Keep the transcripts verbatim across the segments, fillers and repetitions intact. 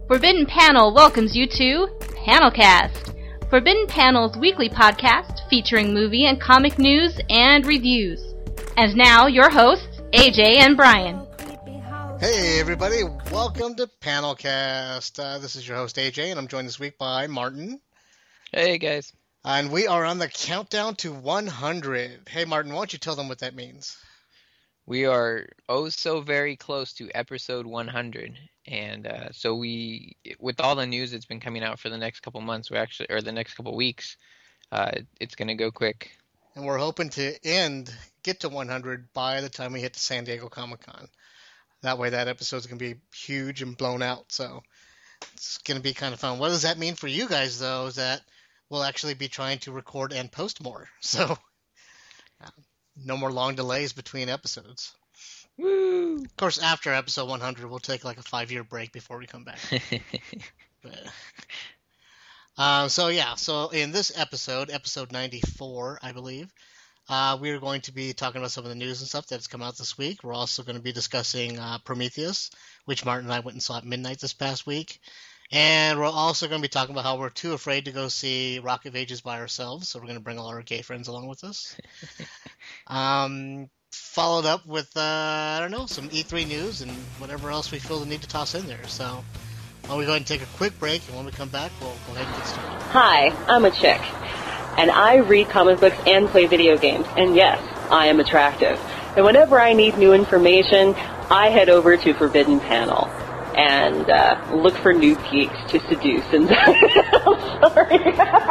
Forbidden Panel welcomes you to Panelcast, Forbidden Panel's weekly podcast featuring movie and comic news and reviews. And now, your hosts, A J and Brian. Hey everybody, welcome to Panelcast. Uh, this is your host A J, and I'm joined this week by Martin. Hey guys. And we are on the countdown to one hundred. Hey Martin, why don't you tell them what that means? We are oh so very close to episode one hundred. And uh, so we, with all the news that's been coming out for the next couple months, we actually, or the next couple weeks, uh, it's going to go quick. And we're hoping to end, get to one hundred by the time we hit the San Diego Comic-Con. That way that episode's going to be huge and blown out. So it's going to be kind of fun. What does that mean for you guys, though, is that we'll actually be trying to record and post more. So uh, no more long delays between episodes. Woo! Of course, after episode one hundred, we'll take like a five-year break before we come back. but, uh, so yeah, so in this episode, episode ninety-four, I believe, uh, we're going to be talking about some of the news and stuff that's come out this week. We're also going to be discussing uh, Prometheus, which Martin and I went and saw at midnight this past week. And we're also going to be talking about how we're too afraid to go see Rock of Ages by ourselves, so we're going to bring all our gay friends along with us. um... Followed up with, uh, I don't know, some E three news and whatever else we feel the need to toss in there. So, why don't we go ahead and take a quick break, and when we come back, we'll go ahead and get started. Hi, I'm a chick, and I read comic books and play video games, and yes, I am attractive. And whenever I need new information, I head over to Forbidden Panel and uh, look for new geeks to seduce. And I'm sorry.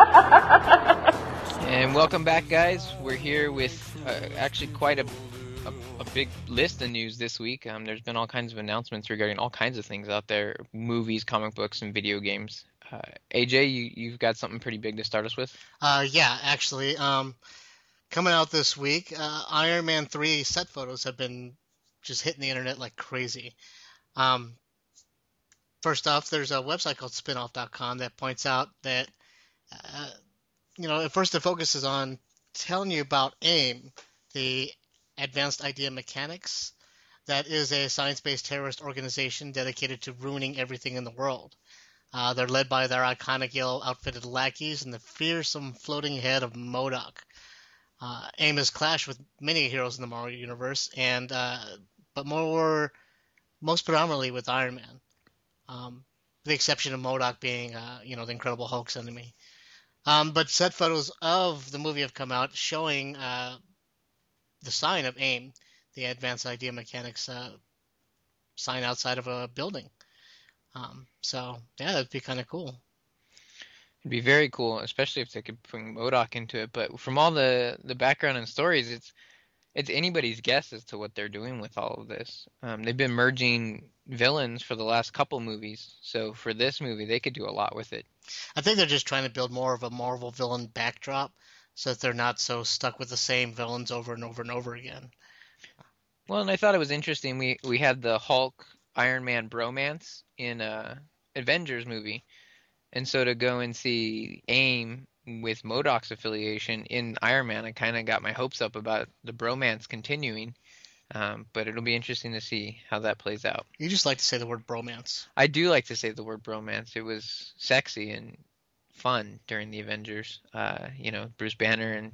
And welcome back, guys. We're here with uh, actually quite a, a a big list of news this week. Um, there's been all kinds of announcements regarding all kinds of things out there: movies, comic books, and video games. Uh, A J, you you've got something pretty big to start us with. Uh, yeah, actually, um, coming out this week, uh, Iron Man three set photos have been just hitting the internet like crazy. Um, first off, there's a website called spinoff dot com that points out that. Uh, You know, at first it focuses on telling you about AIM, the Advanced Idea Mechanics. That is a science-based terrorist organization dedicated to ruining everything in the world. Uh, they're led by their iconic yellow outfitted lackeys and the fearsome floating head of MODOK. Uh, AIM has clashed with many heroes in the Marvel Universe, and uh, but more, most predominantly with Iron Man. Um, with the exception of MODOK being, uh, you know, the Incredible Hulk's enemy. Um, but set photos of the movie have come out showing uh, the sign of AIM, the Advanced Idea Mechanics uh, sign outside of a building. Um, so, yeah, that'd be kind of cool. It'd be very cool, especially if they could bring MODOK into it. But from all the, the background and stories, it's it's anybody's guess as to what they're doing with all of this. Um, they've been merging villains for the last couple movies, so for this movie, they could do a lot with it. I think they're just trying to build more of a Marvel villain backdrop so that they're not so stuck with the same villains over and over and over again. Well, and I thought it was interesting. We we had the Hulk Iron Man bromance in a Avengers movie, and so to go and see AIM with MODOK's affiliation in Iron Man, I kind of got my hopes up about the bromance continuing. Um, but it'll be interesting to see how that plays out. You just like to say the word bromance. I do like to say the word bromance. It was sexy and fun during the Avengers. Uh, you know, Bruce Banner and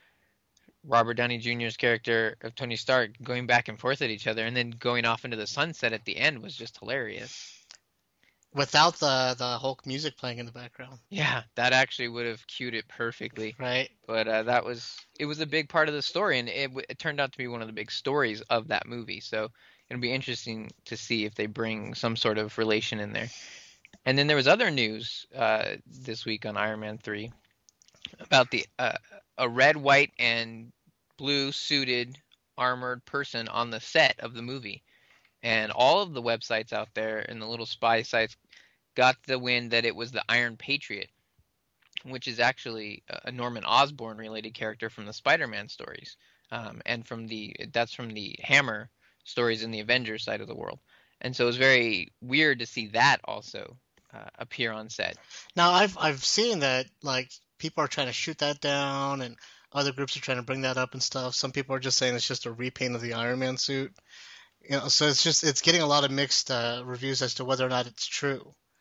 Robert Downey Junior's character of Tony Stark going back and forth at each other and then going off into the sunset at the end was just hilarious. Without the, the Hulk music playing in the background. Yeah, that actually would have cued it perfectly. Right. But uh, that was it was a big part of the story, and it, it turned out to be one of the big stories of that movie. So it'll be interesting to see if they bring some sort of relation in there. And then there was other news uh, this week on Iron Man three about the uh, a red, white, and blue suited armored person on the set of the movie. And all of the websites out there and the little spy sites got the wind that it was the Iron Patriot, which is actually a Norman Osborn related character from the Spider-Man stories, um, and from the that's from the Hammer stories in the Avengers side of the world. And so it was very weird to see that also uh, appear on set. Now I've I've seen that like people are trying to shoot that down, and other groups are trying to bring that up and stuff. Some people are just saying it's just a repaint of the Iron Man suit. You know, so it's just it's getting a lot of mixed uh, reviews as to whether or not it's true.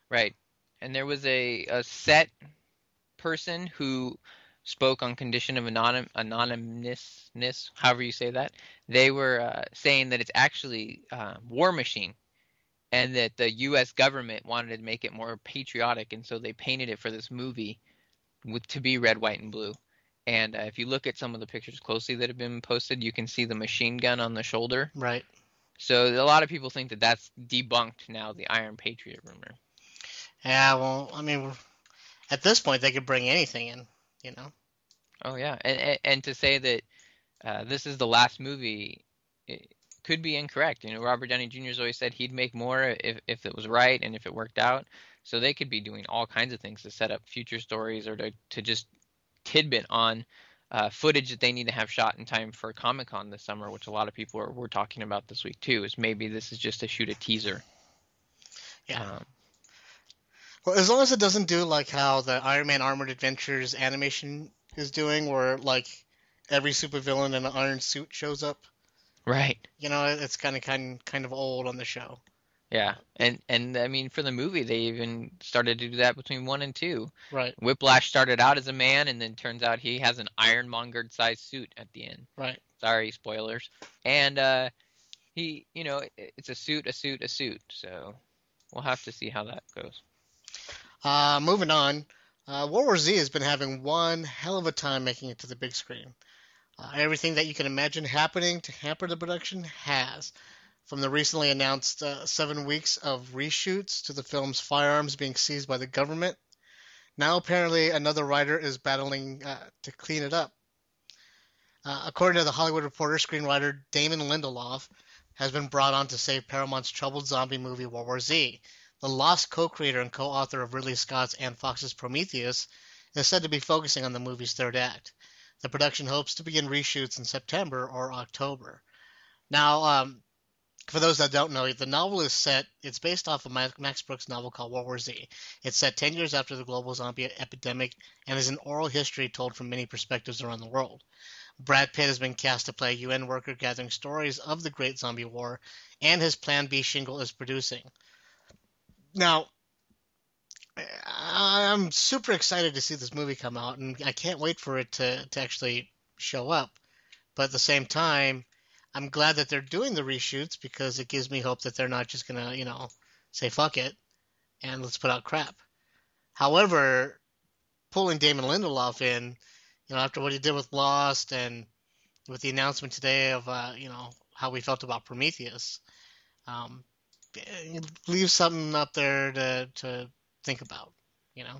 Right. And there was a, a set person who spoke on condition of anonym, anonymousness, however you say that. They were uh, saying that it's actually uh, War Machine, and that the U S government wanted to make it more patriotic, and so they painted it for this movie with to be red, white, and blue. And uh, if you look at some of the pictures closely that have been posted, you can see the machine gun on the shoulder. Right. So a lot of people think that that's debunked now, the Iron Patriot rumor. Yeah, well, I mean, at this point, they could bring anything in, you know? Oh, yeah. And, and, and to say that uh, this is the last movie, it could be incorrect. You know, Robert Downey Junior has always said he'd make more if, if it was right and if it worked out. So they could be doing all kinds of things to set up future stories or to, to just tidbit on uh, footage that they need to have shot in time for Comic-Con this summer, which a lot of people are, were talking about this week too, is maybe this is just to shoot a teaser. Yeah. Um, Well, as long as it doesn't do like how the Iron Man Armored Adventures animation is doing, where like every supervillain in an iron suit shows up. right. You know, it's kind of kind kind of old on the show. Yeah. And, and I mean, for the movie, they even started to do that between one and two. Right. Whiplash started out as a man, and then turns out he has an ironmongered-sized suit at the end. Right. Sorry, spoilers. And uh, he, you know, it's a suit, a suit, a suit. So we'll have to see how that goes. Uh, moving on, uh, World War Z has been having one hell of a time making it to the big screen. Uh, everything that you can imagine happening to hamper the production has. From the recently announced uh, seven weeks of reshoots to the film's firearms being seized by the government. Now apparently another writer is battling uh, to clean it up. Uh, according to the Hollywood Reporter, screenwriter Damon Lindelof has been brought on to save Paramount's troubled zombie movie World War Z. The Lost co-creator and co-author of Ridley Scott's and Fox's Prometheus is said to be focusing on the movie's third act. The production hopes to begin reshoots in September or October. Now, um, for those that don't know, the novel is set, it's based off of Max Brooks' novel called World War Z. It's set ten years after the global zombie epidemic and is an oral history told from many perspectives around the world. Brad Pitt has been cast to play a U N worker gathering stories of the Great Zombie War, and his Plan B shingle is producing. Now, I'm super excited to see this movie come out, and I can't wait for it to, to actually show up. But at the same time, I'm glad that they're doing the reshoots because it gives me hope that they're not just going to, you know, say fuck it and let's put out crap. However, pulling Damon Lindelof in, you know, after what he did with Lost and with the announcement today of, uh, you know, how we felt about Prometheus, um, leave something up there to to think about, you know.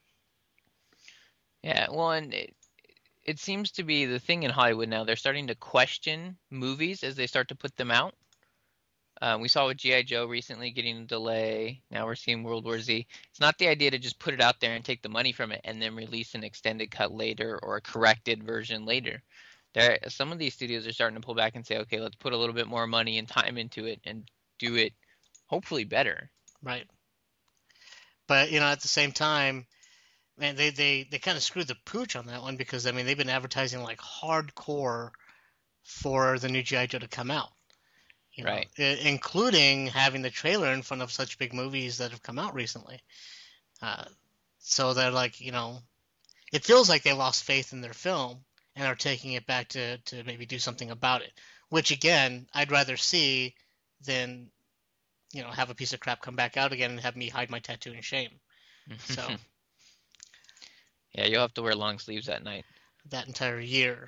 Yeah, well, and it, it seems to be the thing in Hollywood now. They're starting to question movies as they start to put them out. Uh, we saw with G I. Joe recently getting a delay. Now we're seeing World War Z. It's not the idea to just put it out there and take the money from it and then release an extended cut later or a corrected version later. There, some of these studios are starting to pull back and say, okay, let's put a little bit more money and time into it and do it hopefully better. Right. But, you know, at the same time, man, they, they, they kind of screwed the pooch on that one because, I mean, they've been advertising like hardcore for the new G I. Joe to come out. You know, right. I- including having the trailer in front of such big movies that have come out recently. Uh, so they're like, you know, it feels like they lost faith in their film and are taking it back to, to maybe do something about it. Which, again, I'd rather see than, you know, have a piece of crap come back out again and have me hide my tattoo in shame. So yeah, you'll have to wear long sleeves at night. that entire year.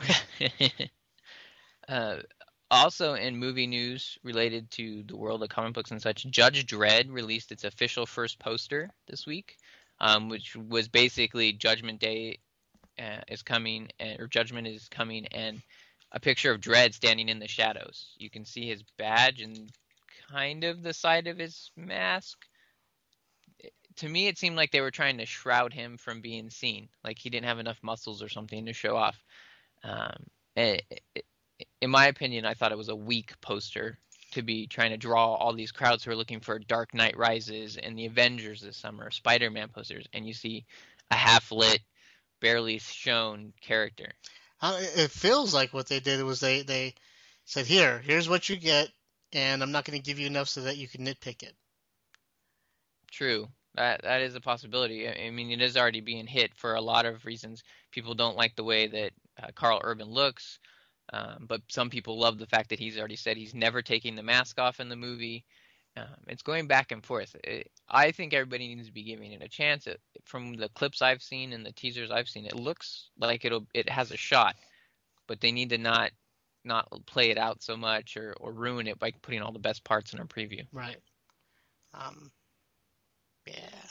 uh, also in movie news related to the world of comic books and such, Judge Dredd released its official first poster this week, um, which was basically Judgment Day uh, is coming, and, or Judgment is coming, and a picture of Dredd standing in the shadows. You can see his badge and kind of the side of his mask. To me, it seemed like they were trying to shroud him from being seen, like he didn't have enough muscles or something to show off. Um, it, it, in my opinion, I thought it was a weak poster to be trying to draw all these crowds who are looking for Dark Knight Rises and the Avengers this summer, Spider-Man posters, and you see a half-lit, barely shown character. Uh, It feels like what they did was they, they said, here, here's what you get, and I'm not going to give you enough so that you can nitpick it. True. That that is a possibility. I I mean, it is already being hit for a lot of reasons. People don't like the way that uh, Carl Urban looks, um, but some people love the fact that he's already said he's never taking the mask off in the movie. Um, it's going back and forth. It, I think everybody needs to be giving it a chance. It, from the clips I've seen and the teasers I've seen, it looks like it'll it has a shot, but they need to not not play it out so much or, or ruin it by putting all the best parts in a preview. Right. Um. Yeah.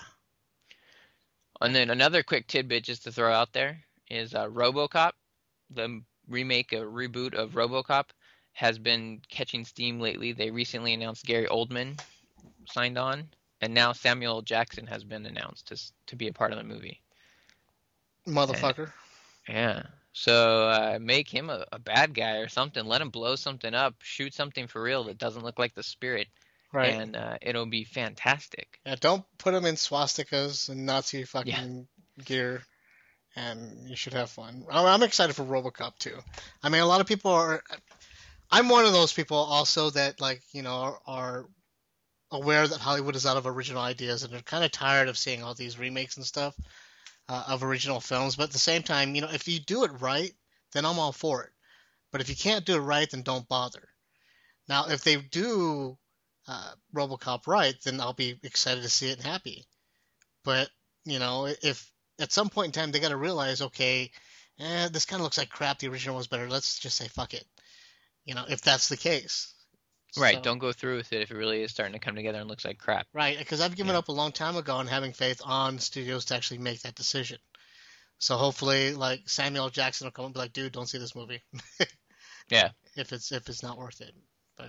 And then another quick tidbit just to throw out there is uh, RoboCop, the remake, a reboot of RoboCop, has been catching steam lately. They recently announced Gary Oldman signed on, and now Samuel L. Jackson has been announced to to be a part of the movie. Motherfucker. And, yeah. So uh, make him a, a bad guy or something. Let him blow something up. Shoot something for real that doesn't look like the Spirit. Right. And uh, it'll be fantastic. Yeah, don't put him in swastikas and Nazi fucking yeah. gear, and you should have fun. I'm excited for RoboCop too. I mean, a lot of people are. I'm one of those people also that, like, you know, are, are aware that Hollywood is out of original ideas, and they're kind of tired of seeing all these remakes and stuff uh, of original films. But at the same time, you know, if you do it right, then I'm all for it. But if you can't do it right, then don't bother. Now, if they do uh, RoboCop right, then I'll be excited to see it and happy. But, you know, if at some point in time they got to realize, okay, eh, this kind of looks like crap, the original was better, let's just say fuck it. You know, if that's the case. Right, So, don't go through with it if it really is starting to come together and looks like crap. right, because I've given Yeah. up a long time ago on having faith on studios to actually make that decision. So hopefully, like, Samuel L. Jackson will come and be like, dude, don't see this movie. Yeah. If it's if it's not worth it. But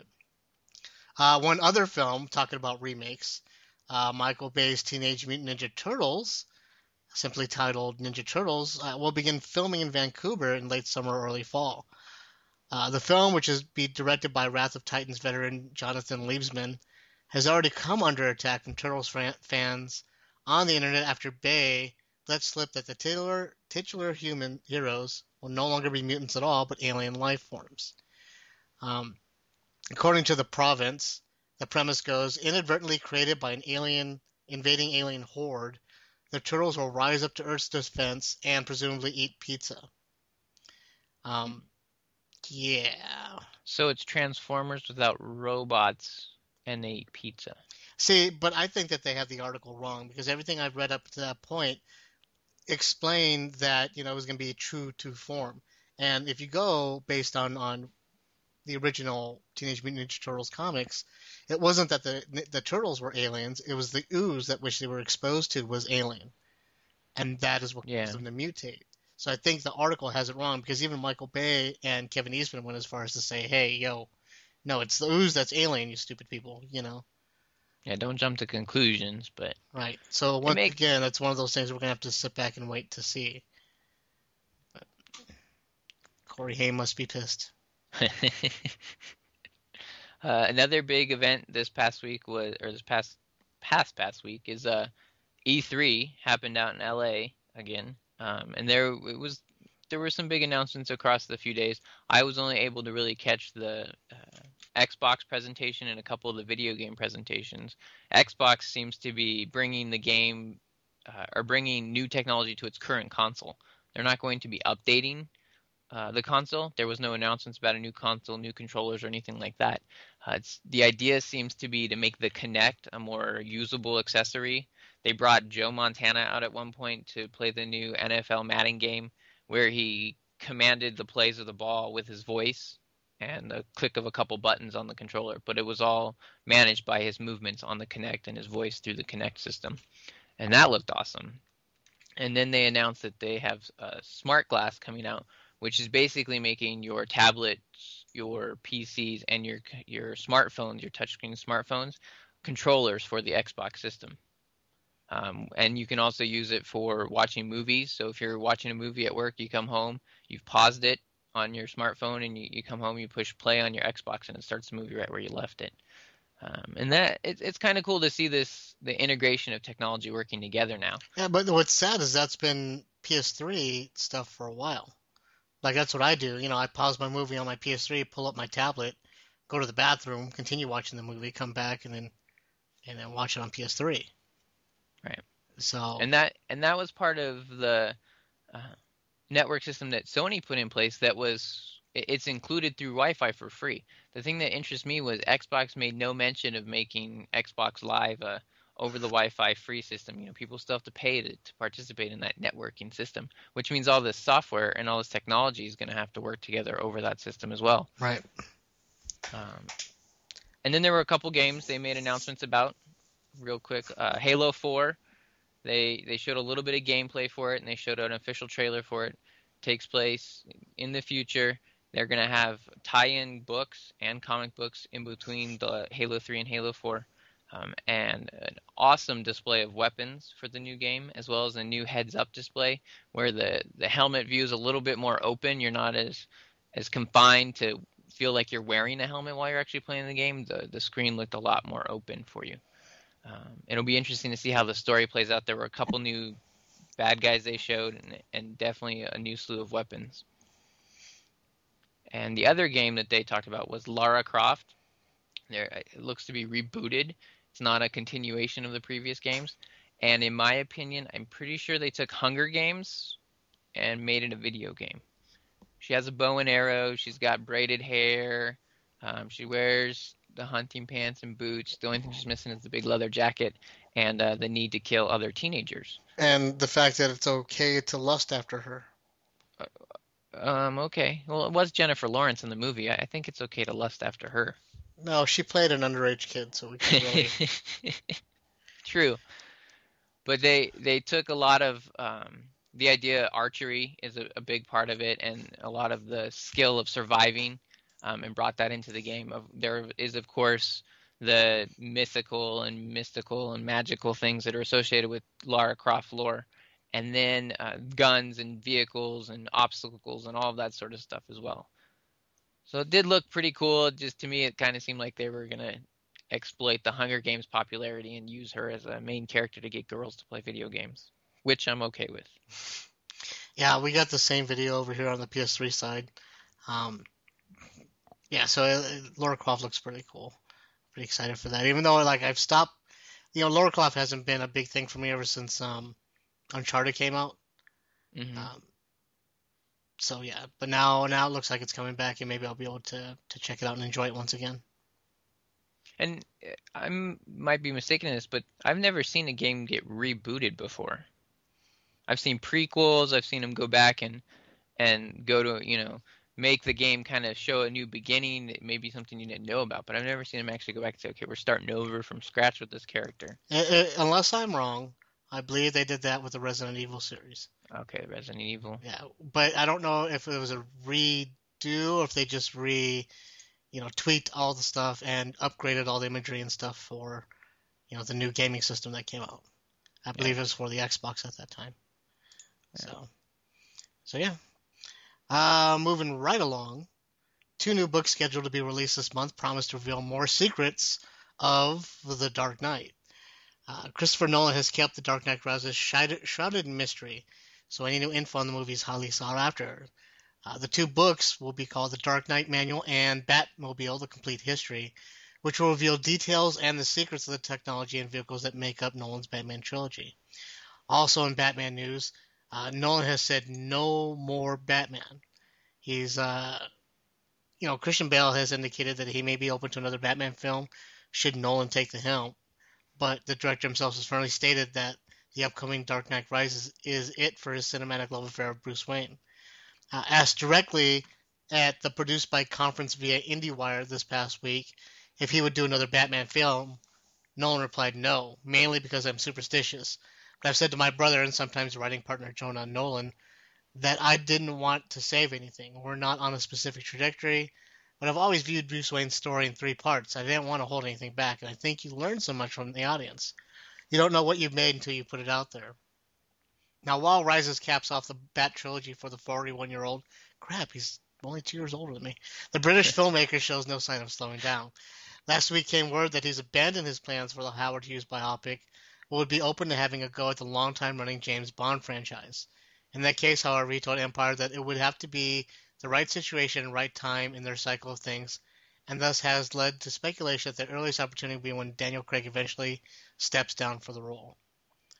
uh, one other film, talking about remakes, uh, Michael Bay's Teenage Mutant Ninja Turtles, simply titled Ninja Turtles, uh, will begin filming in Vancouver in late summer or early fall. Uh, the film, which is be directed by Wrath of Titans veteran Jonathan Liebsman, has already come under attack from Turtles fan- fans on the internet after Bay let slip that the titular, titular human heroes will no longer be mutants at all, but alien life forms. Um, according to the province, the premise goes, inadvertently created by an alien invading alien horde, the Turtles will rise up to Earth's defense and presumably eat pizza. Um, yeah. So it's Transformers without robots and they eat pizza. See, but I think that they have the article wrong, because everything I've read up to that point explained that, you know, it was going to be true to form. And if you go based on, on the original Teenage Mutant Ninja Turtles comics, it wasn't that the the turtles were aliens, it was the ooze that which they were exposed to was alien. And that is what Yeah. caused them to mutate. So I think the article has it wrong, because even Michael Bay and Kevin Eastman went as far as to say, hey, yo, no, it's the ooze that's alien, you stupid people, you know. Yeah, don't jump to conclusions, but Right. So once makes- again, that's one of those things we're gonna have to sit back and wait to see. But Corey Haim must be pissed. uh, another big event this past week was, or this past past past week is uh, E three happened out in L A again, um, and there it was there were some big announcements across the few days. I was only able to really catch the uh, Xbox presentation and a couple of the video game presentations. Xbox seems to be bringing the game uh, or bringing new technology to its current console. They're not going to be updating uh, the console. There was no announcements about a new console, new controllers, or anything like that. Uh, it's, the idea seems to be to make the Kinect a more usable accessory. They brought Joe Montana out at one point to play the new N F L Madden game, where he commanded the plays of the ball with his voice and a click of a couple buttons on the controller, but it was all managed by his movements on the Kinect and his voice through the Kinect system. And that looked awesome. And then they announced that they have a smart glass coming out, which is basically making your tablets, your P Cs, and your your smartphones, your touchscreen smartphones, controllers for the Xbox system. Um, and you can also use it for watching movies. So if you're watching a movie at work, you come home, you've paused it on your smartphone, and you, you come home, you push play on your Xbox, and it starts the movie right where you left it. Um, and that it, it's kind of cool to see this the integration of technology working together now. Yeah, but what's sad is that's been P S three stuff for a while. Like, that's what I do. You know, I pause my movie on my P S three, pull up my tablet, go to the bathroom, continue watching the movie, come back, and then and then watch it on P S three. Right. So And that and that was part of the uh, network system that Sony put in place. That was it- it's included through Wi-Fi for free. The thing that interests me was Xbox made no mention of making Xbox Live a over the Wi-Fi free system. You know, people still have to pay to, to participate in that networking system, which means all this software and all this technology is going to have to work together over that system as well. right. Um, and then there were a couple games they made announcements about real quick. Uh, Halo four, they they showed a little bit of gameplay for it, and they showed an official trailer for it. Takes place in the future. They're going to have tie-in books and comic books in between the Halo three and Halo four. Um, and an awesome display of weapons for the new game, as well as a new heads-up display where the, the helmet view is a little bit more open. You're not as as confined to feel like you're wearing a helmet while you're actually playing the game. The the screen looked a lot more open for you. Um, it'll be interesting to see how the story plays out. There were a couple new bad guys they showed, and, and definitely a new slew of weapons. And the other game that they talked about was Lara Croft. There, it looks to be rebooted. It's not a continuation of the previous games. And in my opinion, I'm pretty sure they took Hunger Games and made it a video game. She has a bow and arrow. She's got braided hair. Um, she wears the hunting pants and boots. The only thing she's missing is the big leather jacket and uh, the need to kill other teenagers. And the fact that it's okay to lust after her. Um, okay. Well, it was Jennifer Lawrence in the movie. I, I think it's okay to lust after her. No, she played an underage kid, so we can't really. True. But they they took a lot of um, the idea. Archery is a, a big part of it, and a lot of the skill of surviving, um, and brought that into the game. Of there is, of course, the mythical and mystical and magical things that are associated with Lara Croft lore, and then uh, guns and vehicles and obstacles and all of that sort of stuff as well. So it did look pretty cool. Just to me, it kind of seemed like they were going to exploit the Hunger Games popularity and use her as a main character to get girls to play video games, which I'm okay with. Yeah, we got the same video over here on the P S three side. Um, yeah, so uh, Lara Croft looks pretty cool. Pretty excited for that. Even though, like, I've stopped, you know, Lara Croft hasn't been a big thing for me ever since um, Uncharted came out. Mm-hmm. Um, so yeah, but now now it looks like it's coming back, and maybe I'll be able to to check it out and enjoy it once again. And I might be mistaken in this, but I've never seen a game get rebooted before. I've seen prequels. I've seen them go back and and go to, you know, make the game kind of show a new beginning. It may be something you didn't know about, but I've never seen them actually go back and say, okay, we're starting over from scratch with this character. Uh, uh, unless I'm wrong, I believe they did that with the Resident Evil series. Okay, Resident Evil. Yeah, but I don't know if it was a redo or if they just re, you know, tweaked all the stuff and upgraded all the imagery and stuff for, you know, the new gaming system that came out. I believe yeah. it was for the Xbox at that time. Yeah. So, so yeah. Uh, moving right along, two new books scheduled to be released this month promise to reveal more secrets of The Dark Knight. Uh, Christopher Nolan has kept The Dark Knight Rises shrouded in mystery, so any new info on the movie is highly sought after. Uh, the two books will be called The Dark Knight Manual and Batmobile: The Complete History, which will reveal details and the secrets of the technology and vehicles that make up Nolan's Batman trilogy. Also in Batman news, uh, Nolan has said no more Batman. He's, uh, you know, Christian Bale has indicated that he may be open to another Batman film should Nolan take the helm, but the director himself has firmly stated that the upcoming Dark Knight Rises is it for his cinematic love affair of Bruce Wayne. Uh, asked directly at the Produced by conference via IndieWire this past week if he would do another Batman film, Nolan replied no, mainly because I'm superstitious. But I've said to my brother and sometimes writing partner Jonah Nolan that I didn't want to save anything. We're not on a specific trajectory, but I've always viewed Bruce Wayne's story in three parts. I didn't want to hold anything back, and I think you learn so much from the audience. You don't know what you've made until you put it out there. Now, while Rises caps off the Bat trilogy for the forty-one-year-old, crap, he's only two years older than me, the British filmmaker shows no sign of slowing down. Last week came word that he's abandoned his plans for the Howard Hughes biopic, but would be open to having a go at the long-time-running James Bond franchise. In that case, however, he told Empire that it would have to be the right situation and right time in their cycle of things, and thus has led to speculation that the earliest opportunity will be when Daniel Craig eventually steps down for the role.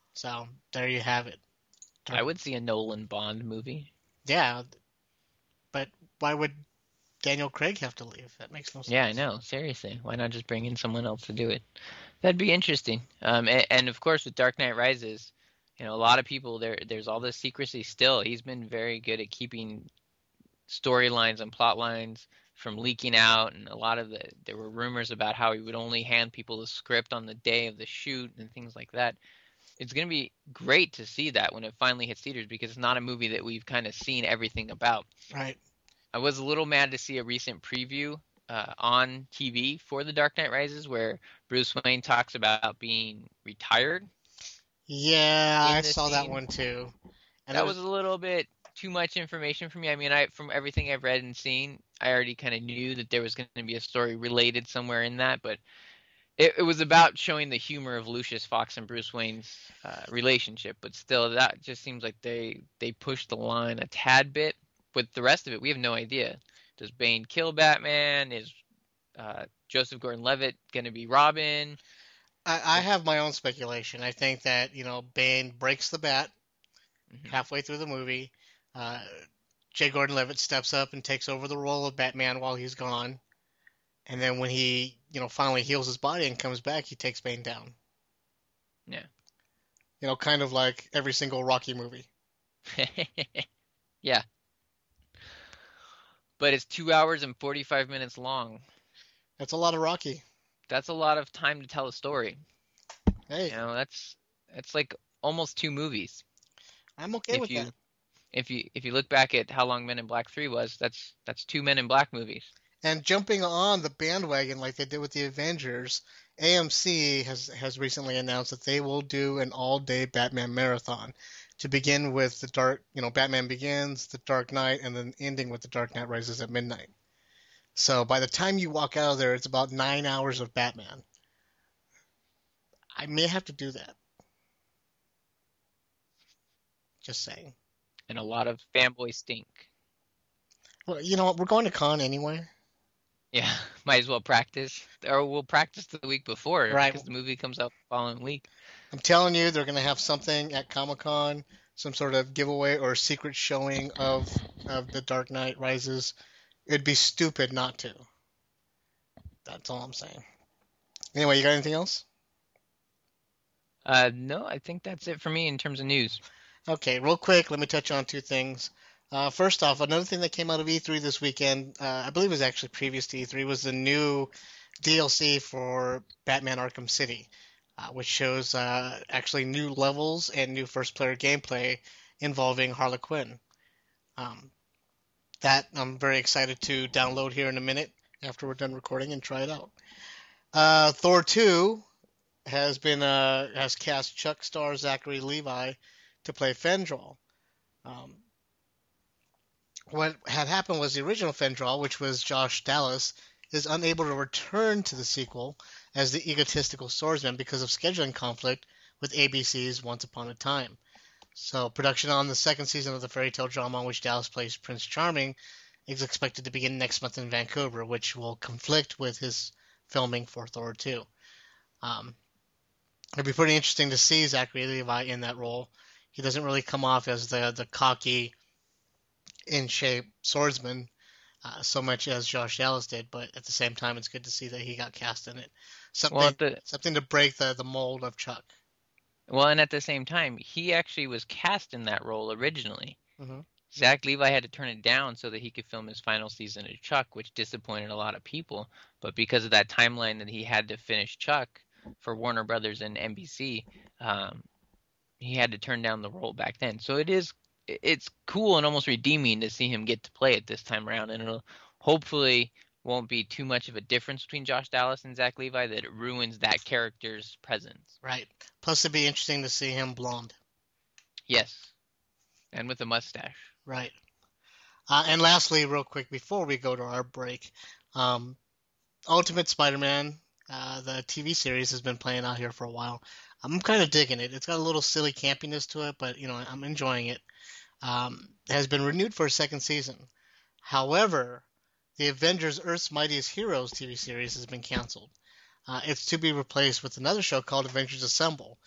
So there you have it. I would see a Nolan Bond movie. Yeah, but why would Daniel Craig have to leave? That makes no sense. Yeah, I know. Seriously, why not just bring in someone else to do it? That'd be interesting. Um, and, and of course, with Dark Knight Rises, you know, a lot of people there. There's all this secrecy still. He's been very good at keeping storylines and plot lines from leaking out, and a lot of the there were rumors about how he would only hand people the script on the day of the shoot and things like that. It's going to be great to see that when it finally hits theaters, because it's not a movie that we've kind of seen everything about. Right. I was a little mad to see a recent preview uh, on T V for The Dark Knight Rises where Bruce Wayne talks about being retired. Yeah, I saw scene. that one too. And that was... was a little bit too much information for me. I mean, I from everything I've read and seen, I already kind of knew that there was going to be a story related somewhere in that, but it, it was about showing the humor of Lucius Fox and Bruce Wayne's uh, relationship. But still, that just seems like they, they pushed the line a tad bit. With the rest of it, we have no idea. Does Bane kill Batman? Is uh, Joseph Gordon-Levitt going to be Robin? I, I have my own speculation. I think that, you know, Bane breaks the bat mm-hmm. halfway through the movie. Uh, J. Gordon-Levitt steps up and takes over the role of Batman while he's gone. And then when he, you know, finally heals his body and comes back, he takes Bane down. Yeah. You know, kind of like every single Rocky movie. Yeah. But it's two hours and forty-five minutes long. That's a lot of Rocky. That's a lot of time to tell a story. Hey. You know, that's that's like almost two movies. I'm okay if with you, that. If you if you look back at how long Men in Black three was, that's that's two Men in Black movies. And jumping on the bandwagon like they did with the Avengers, A M C has has recently announced that they will do an all-day Batman marathon. To begin with the Dark, you know, Batman Begins, The Dark Knight, and then ending with The Dark Knight Rises at midnight. So by the time you walk out of there, it's about nine hours of Batman. I may have to do that. Just saying. And a lot of fanboy stink. Well, you know what? We're going to con anyway. Yeah, might as well practice. Or we'll practice the week before. Right. Because the movie comes out the following week. I'm telling you, they're going to have something at Comic-Con, some sort of giveaway or secret showing of of The Dark Knight Rises. It'd be stupid not to. That's all I'm saying. Anyway, you got anything else? Uh, no, I think that's it for me in terms of news. Okay, real quick, let me touch on two things. Uh, first off, another thing that came out of E three this weekend, uh, I believe it was actually previous to E three, was the new D L C for Batman Arkham City. Uh, which shows uh, actually new levels and new first-player gameplay involving Harley Quinn. Um, that I'm very excited to download here in a minute after we're done recording and try it out. Uh, Thor two has been uh, has cast Chuck star Zachary Levi to play Fendral. Um, what had happened was the original Fendral, which was Josh Dallas, is unable to return to the sequel as the egotistical swordsman because of scheduling conflict with A B C's Once Upon a Time. So production on the second season of the fairy tale drama in which Dallas plays Prince Charming is expected to begin next month in Vancouver, which will conflict with his filming for Thor two. Um, it'd be pretty interesting to see Zachary Levi in that role. He doesn't really come off as the, the cocky, in-shape swordsman, Uh, so much as Josh Dallas did, but at the same time, it's good to see that he got cast in it. Something, well, the, something to break the, the mold of Chuck. Well, and at the same time, he actually was cast in that role originally. Mm-hmm. Zach Levi had to turn it down so that he could film his final season of Chuck, which disappointed a lot of people. But because of that timeline that he had to finish Chuck for Warner Brothers and N B C, um, he had to turn down the role back then. So it is it's cool and almost redeeming to see him get to play it this time around, and it'll hopefully won't be too much of a difference between Josh Dallas and Zach Levi that it ruins that character's presence. Right. Plus, it'd be interesting to see him blonde. Yes. And with a mustache. Right. Uh, and lastly, real quick, before we go to our break, um, Ultimate Spider-Man, uh, the T V series, has been playing out here for a while. I'm kind of digging it. It's got a little silly campiness to it, but, you know, I'm enjoying it. Um, it has been renewed for a second season. However, the Avengers Earth's Mightiest Heroes T V series has been canceled. Uh, it's to be replaced with another show called Avengers Assemble.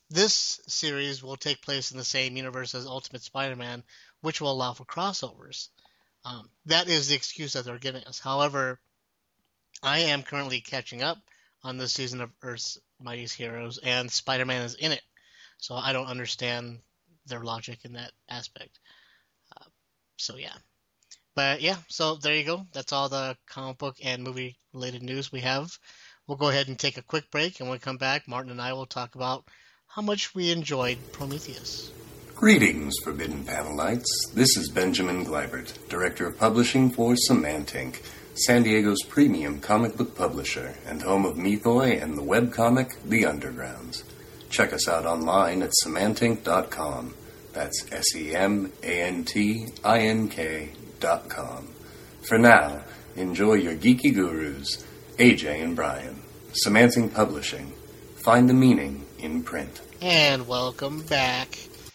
this series will take place in the same universe as Ultimate Spider-Man, which will allow for crossovers. Um, that is the excuse that they're giving us. However, I am currently catching up on this season of Earth's Mightiest Heroes, and Spider-Man is in it. So I don't understand their logic in that aspect. Uh, so yeah. But yeah, so there you go. That's all the comic book and movie related news we have. We'll go ahead and take a quick break, and when we come back, Martin and I will talk about how much we enjoyed Prometheus. Greetings, Forbidden Panelites. This is Benjamin Gleibert, Director of Publishing for Semantink, San Diego's premium comic book publisher and home of Mythoi and the webcomic The Undergrounds. Check us out online at semantink dot com. That's S E M A N T I N K dot com. For now, enjoy your geeky gurus, A J and Brian. Semantink Publishing. Find the meaning in print. And welcome back.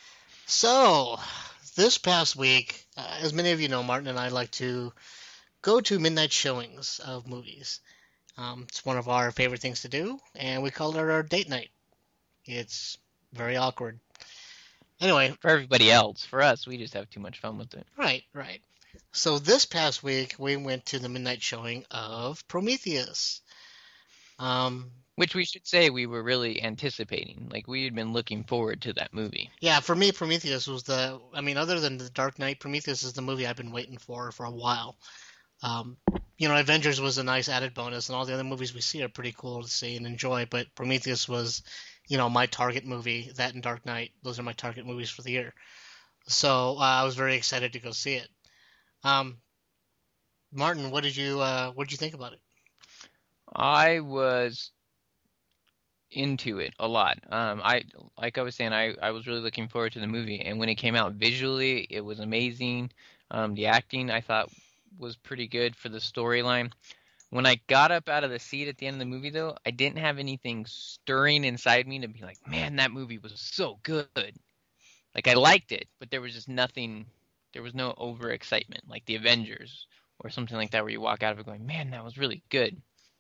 So, this past week, uh, as many of you know, Martin and I like to go to midnight showings of movies. Um, it's one of our favorite things to do, and we call it our date night. It's very awkward. Anyway. For everybody else. For us, we just have too much fun with it. Right, right. So this past week, we went to the midnight showing of Prometheus. Um, Which we should say we were really anticipating. Like, we had been looking forward to that movie. Yeah, for me, Prometheus was the, I mean, other than The Dark Knight, Prometheus is the movie I've been waiting for for a while. Um, you know, Avengers was a nice added bonus, and all the other movies we see are pretty cool to see and enjoy, but Prometheus was, you know, my target movie. That and Dark Knight, those are my target movies for the year. So uh, I was very excited to go see it. Um, Martin, what did you uh, what did you think about it? I was into it a lot. Um, I like I was saying, I, I was really looking forward to the movie, and when it came out visually, it was amazing. Um, the acting I thought was pretty good for the storyline. When I got up out of the seat at the end of the movie, though, I didn't have anything stirring inside me to be like, man, that movie was so good. Like, I liked it, but there was just nothing. There was no overexcitement like the Avengers or something like that, where you walk out of it going, man, that was really good.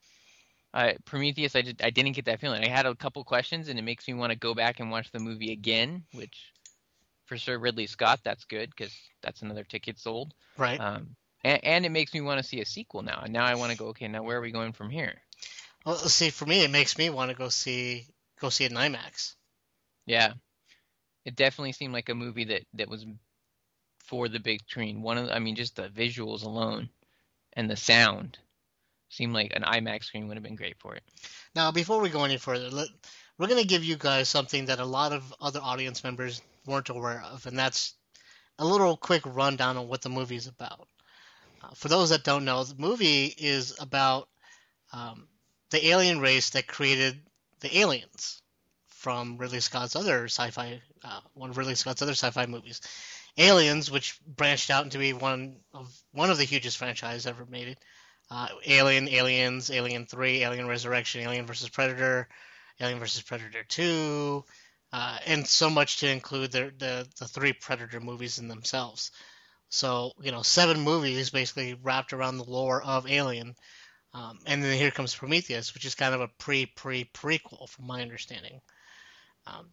Uh, Prometheus, I, did, I didn't get that feeling. I had a couple questions, and it makes me want to go back and watch the movie again, which for Sir Ridley Scott, that's good, because that's another ticket sold. Right. Um, and, and it makes me want to see a sequel now. And now I want to go, okay, now where are we going from here? Well, see, for me, it makes me want to go see go see it in IMAX. Yeah. It definitely seemed like a movie that, that was for the big screen. One of, I mean, just the visuals alone and the sound seemed like an IMAX screen would have been great for it. Now, before we go any further, let, we're going to give you guys something that a lot of other audience members weren't aware of, and that's a little quick rundown on what the movie is about. Uh, for those that don't know, the movie is about um, the alien race that created the aliens from Ridley Scott's other sci-fi, uh, one of Ridley Scott's other sci-fi movies. Aliens, which branched out into be one of one of the hugest franchises ever made. Uh, Alien, Aliens, Alien three, Alien Resurrection, Alien versus Predator, Alien versus Predator two, uh, and so much to include the, the the three Predator movies in themselves. So, you know, seven movies basically wrapped around the lore of Alien. Um, and then here comes Prometheus, which is kind of a pre-pre-prequel from my understanding. Um,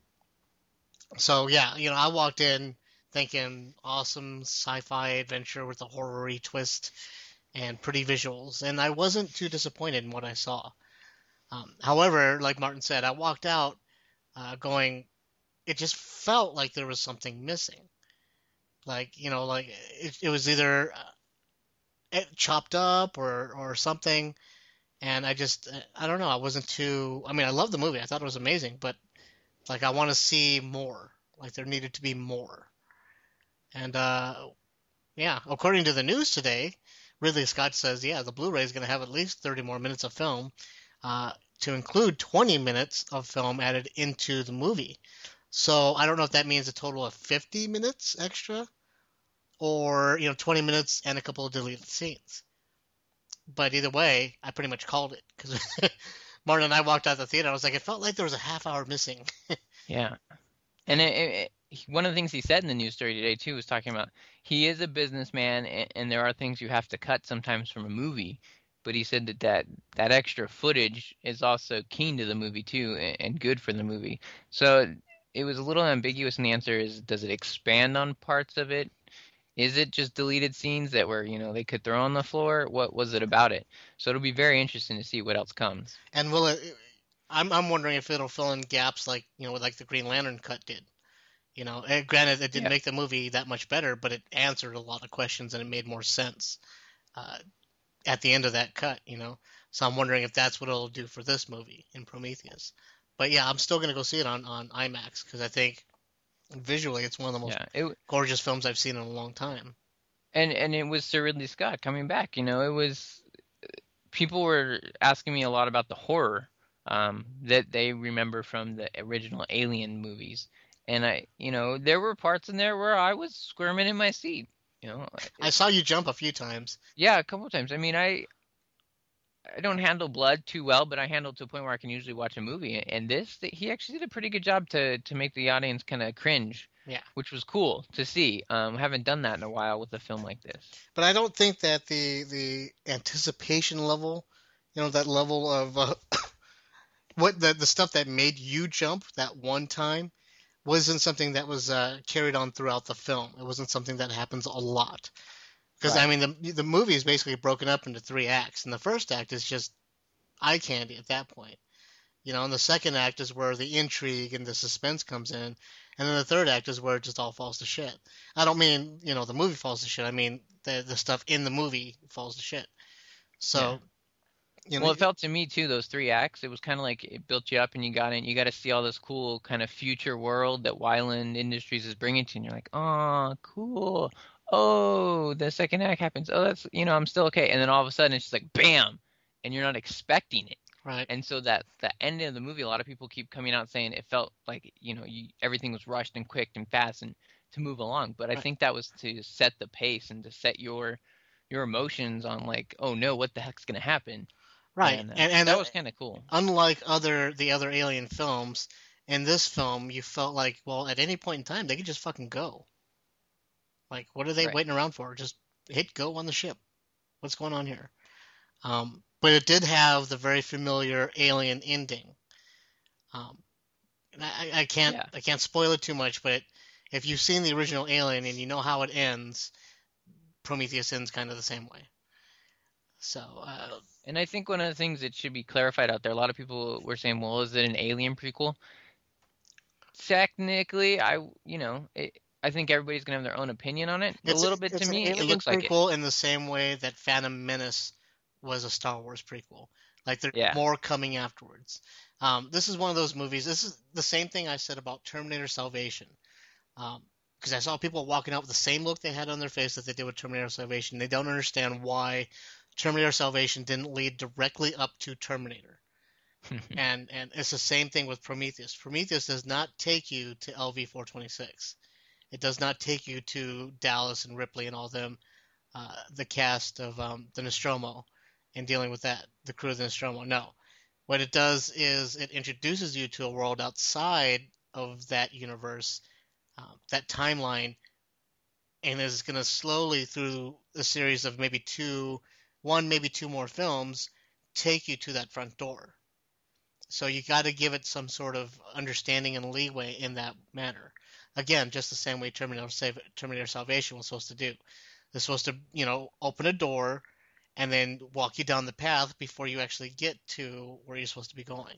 so, yeah, you know, I walked in thinking awesome sci-fi adventure with a horror-y twist and pretty visuals, and I wasn't too disappointed in what I saw. Um, however, like Martin said, I walked out uh, going, it just felt like there was something missing. Like, you know, like it, it was either uh, chopped up or, or something, and I just, I don't know, I wasn't too, I mean, I love the movie, I thought it was amazing, but like I want to see more, like there needed to be more. And, uh, yeah, according to the news today, Ridley Scott says, yeah, the Blu-ray is going to have at least thirty more minutes of film, uh, to include twenty minutes of film added into the movie. So I don't know if that means a total of fifty minutes extra, or, you know, twenty minutes and a couple of deleted scenes. But either way, I pretty much called it, because Martin and I walked out the theater. I was like, it felt like there was a half hour missing. Yeah. And it, it, one of the things he said in the news story today, too, was talking about he is a businessman, and, and there are things you have to cut sometimes from a movie. But he said that that, that extra footage is also keen to the movie, too, and, and good for the movie. So it was a little ambiguous, and the answer is, does it expand on parts of it? Is it just deleted scenes that were, you know, they could throw on the floor? What was it about it? So it'll be very interesting to see what else comes. And will it? I'm I'm wondering if it'll fill in gaps like you know like the Green Lantern cut did. You know, and granted, it didn't Yeah. make the movie that much better, but it answered a lot of questions and it made more sense uh, at the end of that cut. You know, so I'm wondering if that's what it'll do for this movie in Prometheus. But yeah, I'm still gonna go see it on on IMAX because I think visually it's one of the most Yeah, it gorgeous films I've seen in a long time. and and it was Sir Ridley Scott coming back. You know, it was people were asking me a lot about the horror um, that they remember from the original Alien movies, and I, you know, there were parts in there where I was squirming in my seat. You know, I saw you jump a few times. yeah, a couple of times. I mean, I I don't handle blood too well, but I handle it to a point where I can usually watch a movie. And this, he actually did a pretty good job to to make the audience kind of cringe, Yeah. which was cool to see. Um, haven't done that in a while with a film like this. But I don't think that the the anticipation level, you know, that level of uh, what the the stuff that made you jump that one time wasn't something that was uh, carried on throughout the film. It wasn't something that happens a lot. Because I Right. mean, the the movie is basically broken up into three acts, and the first act is just eye candy at that point. You know, and the second act is where the intrigue and the suspense comes in, and then the third act is where it just all falls to shit. I don't mean, you know, the movie falls to shit. I mean the the stuff in the movie falls to shit. So, you know, Well, it felt to me too, those three acts, it was kind of like it built you up and you got in. You got to see all this cool kind of future world that Wyland Industries is bringing to you. And you're like, oh, cool. Oh, the second act happens. Oh, that's, you know, I'm still okay. And then all of a sudden it's just like, bam. And you're not expecting it. right. And so that the ending of the movie, a lot of people keep coming out saying it felt like, you know, you, everything was rushed and quick and fast and to move along. But I Right. think that was to set the pace and to set your your emotions on like, oh no, what the heck's gonna happen? Right. And, uh, And and that uh, was kind of cool. unlike other the other Alien films, in this film you felt like, well, at any point in time they could just fucking go. Like, what are they Right. waiting around for? Just hit go on the ship. What's going on here? Um, but it did have the very familiar Alien ending. Um, and I, I can't Yeah. I can't spoil it too much, but if you've seen the original Alien and you know how it ends, Prometheus ends kind of the same way. So, uh, And I think one of the things that should be clarified out there, a lot of people were saying, well, is it an Alien prequel? Technically, I, you know, it, I think everybody's gonna have their own opinion on it. it's a little bit it's to an me, it Alien looks like it. prequel in the same way that Phantom Menace was a Star Wars prequel. Like there's Yeah. more coming afterwards. Um, this is one of those movies. This is the same thing I said about Terminator Salvation. Um, because I saw people walking out with the same look they had on their face that they did with Terminator Salvation. They don't understand why Terminator Salvation didn't lead directly up to Terminator. and and it's the same thing with Prometheus. Prometheus does not take you to L V four twenty-six. It does not take you to Dallas and Ripley and all them, uh, the cast of um, the Nostromo, and dealing with that, the crew of the Nostromo. No, what it does is it introduces you to a world outside of that universe, uh, that timeline, and is going to slowly through a series of maybe two, one maybe two more films, take you to that front door. So you got to give it some sort of understanding and leeway in that manner. Again, just the same way Terminator, Save, Terminator Salvation was supposed to do. They're supposed to, you know, open a door and then walk you down the path before you actually get to where you're supposed to be going.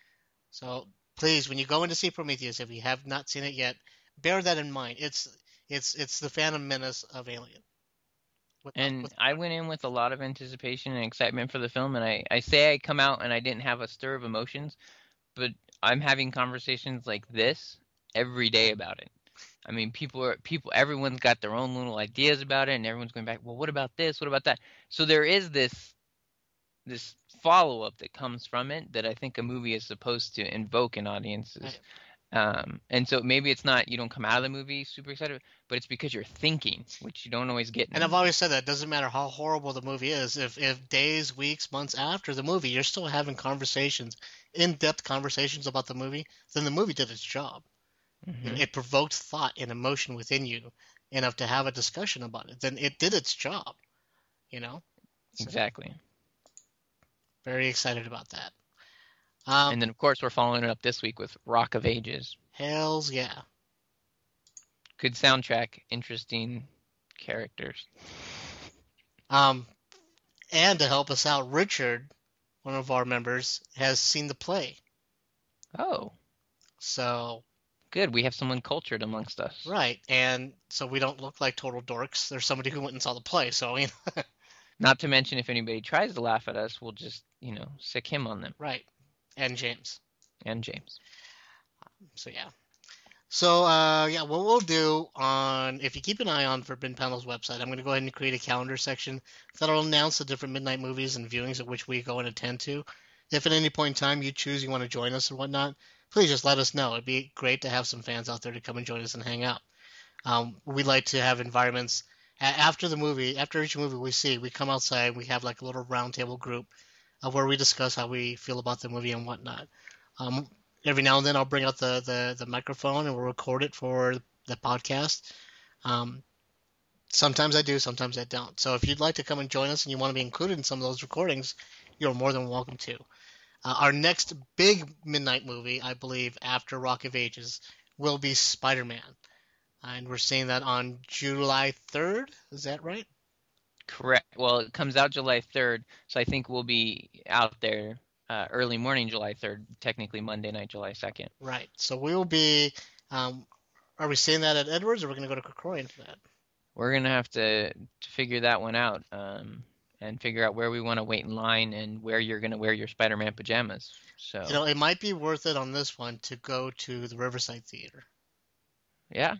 So please, when you go in to see Prometheus, if you have not seen it yet, bear that in mind. It's it's it's the Phantom Menace of Alien. With, And with- I went in with a lot of anticipation and excitement for the film, and I, I say I come out and I didn't have a stir of emotions, but I'm having conversations like this every day about it. I mean, people are people. Everyone's got their own little ideas about it, and everyone's going back. Well, what about this? What about that? So there is this this follow up that comes from it that I think a movie is supposed to invoke in audiences. Right. Um, and so maybe it's not you don't come out of the movie super excited, but it's because you're thinking, which you don't always get. in And a I've movie. always said that it doesn't matter how horrible the movie is. If if days, weeks, months after the movie, you're still having conversations, in-depth conversations about the movie, then the movie did its job. Mhm. It, it provoked thought and emotion within you enough to have a discussion about it. Then it did its job. You know. So, Exactly. very excited about that. Um, And then of course we're following it up this week with Rock of Ages. Hells yeah. Good soundtrack, interesting characters. Um, and to help us out, Richard, one of our members, has seen the play. Oh, So, good. We have someone cultured amongst us. right. And so we don't look like total dorks. There's somebody who went and saw the play. So, you know, Not to mention, if anybody tries to laugh at us, we'll just, you know, sick him on them. right. And James. And James. So, yeah. So, uh, yeah, what we'll do on, if you keep an eye on Forbidden Panel's website, I'm going to go ahead and create a calendar section that'll announce the different midnight movies and viewings at which we go and attend to. If at any point in time you choose you want to join us or whatnot, please just let us know. It'd be great to have some fans out there to come and join us and hang out. Um, we like to have environments a- after the movie, after each movie we see, we come outside, we have like a little round table group of where we discuss how we feel about the movie and whatnot. Um, every now and then I'll bring out the, the, the microphone and we'll record it for the podcast. Um, sometimes I do, sometimes I don't. So if you'd like to come and join us and you want to be included in some of those recordings, you're more than welcome to. Uh, our next big midnight movie, I believe, after Rock of Ages, will be Spider-Man. And we're seeing that on July third. Is that right? Correct. Well, it comes out July third, so I think we'll be out there uh, early morning July third, technically Monday night, July second. Right. So we will be, um, are we seeing that at Edwards or are we going to go to Croydon for that? We're going to have to, to figure that one out um, and figure out where we want to wait in line and where you're going to wear your Spider-Man pajamas. So, You know, it might be worth it on this one to go to the Riverside Theater. yeah.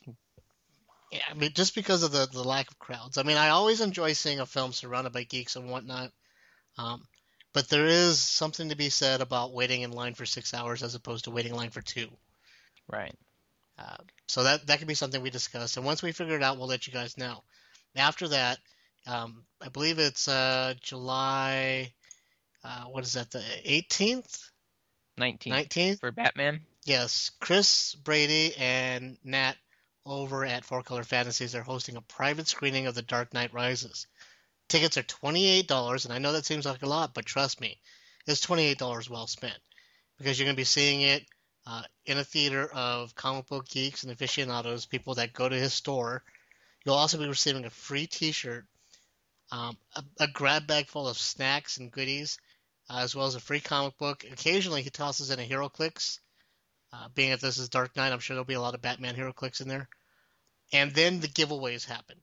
Yeah, I mean, just because of the, the lack of crowds. I mean, I always enjoy seeing a film surrounded by geeks and whatnot. Um, but there is something to be said about waiting in line for six hours as opposed to waiting in line for two. Right. Uh, so that that could be something we discuss. And once we figure it out, we'll let you guys know. After that, um, I believe it's uh, July, uh, what is that, the eighteenth? nineteen. nineteenth? For Batman. Yes, Chris Brady and Nat over at Four Color Fantasies are hosting a private screening of The Dark Knight Rises. Tickets are twenty-eight dollars, and I know that seems like a lot, but trust me, it's twenty-eight dollars well spent. Because you're going to be seeing it uh, in a theater of comic book geeks and aficionados, people that go to his store. You'll also be receiving a free t-shirt, um, a, a grab bag full of snacks and goodies, uh, as well as a free comic book. Occasionally he tosses in a HeroClix. Uh, being that this is Dark Knight, I'm sure there'll be a lot of Batman HeroClix in there. And then the giveaways happen.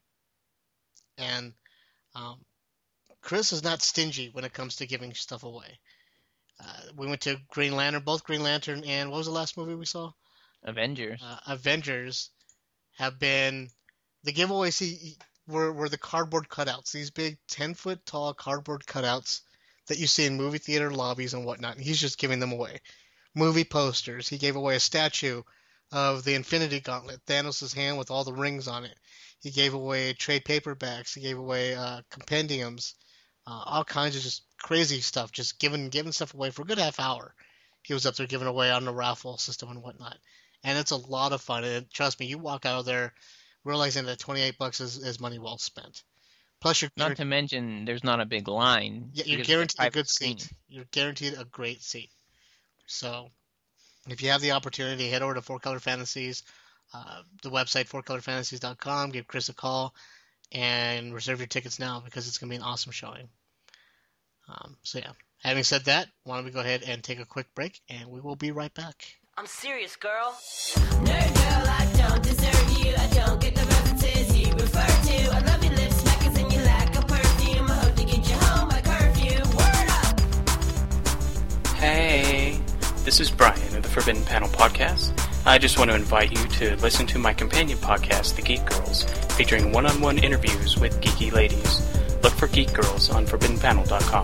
And um, Chris is not stingy when it comes to giving stuff away. Uh, we went to Green Lantern, both Green Lantern and what was the last movie we saw? Avengers. Uh, Avengers have been, the giveaways he, were, were the cardboard cutouts, these big ten foot tall cardboard cutouts that you see in movie theater lobbies and whatnot. And he's just giving them away. Movie posters. He gave away a statue of the Infinity Gauntlet, Thanos' hand with all the rings on it. He gave away trade paperbacks. He gave away uh, compendiums, uh, all kinds of just crazy stuff, just giving giving stuff away for a good half hour. He was up there giving away on the raffle system and whatnot. And it's a lot of fun. And trust me, you walk out of there realizing that twenty-eight bucks is, is money well spent. Plus, you're Not to mention, there's not a big line. yeah, you're because it's guaranteed a private good screening. seat. You're guaranteed a great seat. So, if you have the opportunity, head over to Four Color Fantasies, uh, the website four color fantasies dot com, give Chris a call, and reserve your tickets now because it's going to be an awesome showing. Um, so, yeah. Having said that, why don't we go ahead and take a quick break, and we will be right back. I'm serious, girl. Nerd girl, I don't deserve you. I don't get the references you refer to. I love your lips, smackers, and you lack a perfume. I hope to get you home by curfew. Word up! Hey, this is Brian of the Forbidden Panel Podcast. I just want to invite you to listen to my companion podcast, The Geek Girls, featuring one-on-one interviews with geeky ladies. Look for Geek Girls on forbidden panel dot com.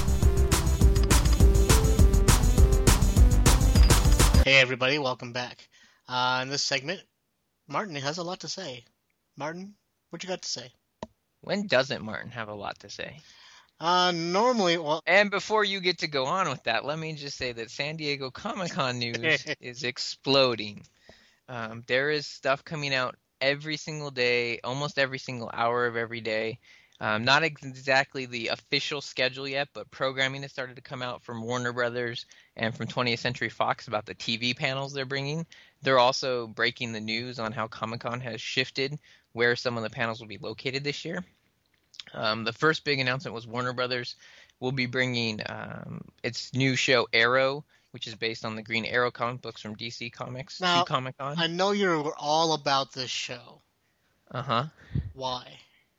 Hey, everybody, welcome back. Uh, in this segment, Martin has a lot to say. Martin, what you got to say? When doesn't Martin have a lot to say? Uh, normally, well, And before you get to go on with that, let me just say that San Diego Comic-Con news is exploding. Um, there is stuff coming out every single day, almost every single hour of every day. Um, not ex- exactly the official schedule yet, but programming has started to come out from Warner Brothers and from twentieth Century Fox about the T V panels they're bringing. They're also breaking the news on how Comic-Con has shifted where some of the panels will be located this year. Um, the first big announcement was Warner Brothers will be bringing um, its new show Arrow, which is based on the Green Arrow comic books from D C Comics, Now, to Comic-Con. I know you're all about this show. Uh-huh. Why?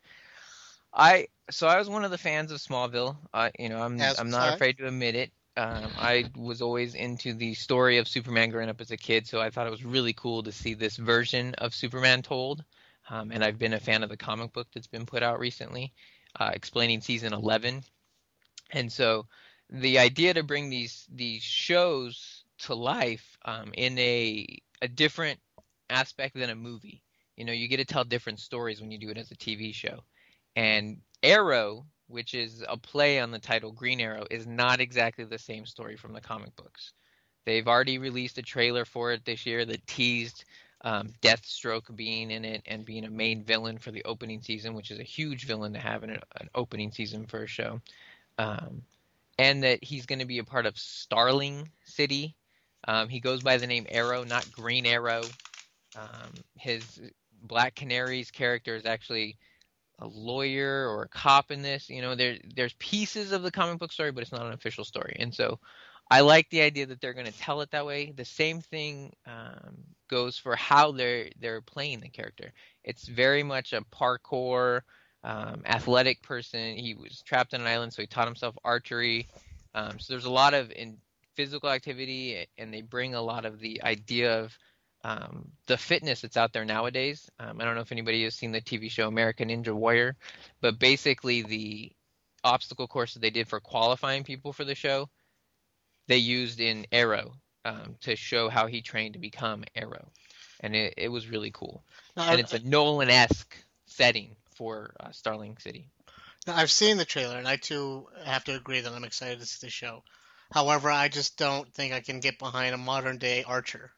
I so I was one of the fans of Smallville. I you know I'm As I'm was not I. afraid to admit it. Um, I was always into the story of Superman growing up as a kid, so I thought it was really cool to see this version of Superman told. Um, and I've been a fan of the comic book that's been put out recently, uh, explaining season eleven. And so the idea to bring these these shows to life um, in a a different aspect than a movie. You know, you get to tell different stories when you do it as a T V show. And Arrow, which is a play on the title Green Arrow, is not exactly the same story from the comic books. They've already released a trailer for it this year that teased um, Deathstroke being in it and being a main villain for the opening season, which is a huge villain to have in an, an opening season for a show. Um, and that he's going to be a part of Starling City. Um, he goes by the name Arrow, not Green Arrow. Um, his Black Canary's character is actually a lawyer or a cop in this. You know, there there's pieces of the comic book story, but it's not an official story. And so I like the idea that they're going to tell it that way. The same thing um, goes for how they're they're playing the character. It's very much a parkour, um, athletic person. He was trapped on an island, so he taught himself archery. Um, so there's a lot of in physical activity, and they bring a lot of the idea of Um, the fitness that's out there nowadays. Um, I don't know if anybody has seen the T V show American Ninja Warrior, but basically the obstacle course that they did for qualifying people for the show, they used in Arrow um, to show how he trained to become Arrow. And it, it was really cool. Now, And it's a Nolan-esque setting for uh, Starling City. Now, I've seen the trailer, and I too have to agree that I'm excited to see the show. However, I just don't think I can get behind a modern day Archer.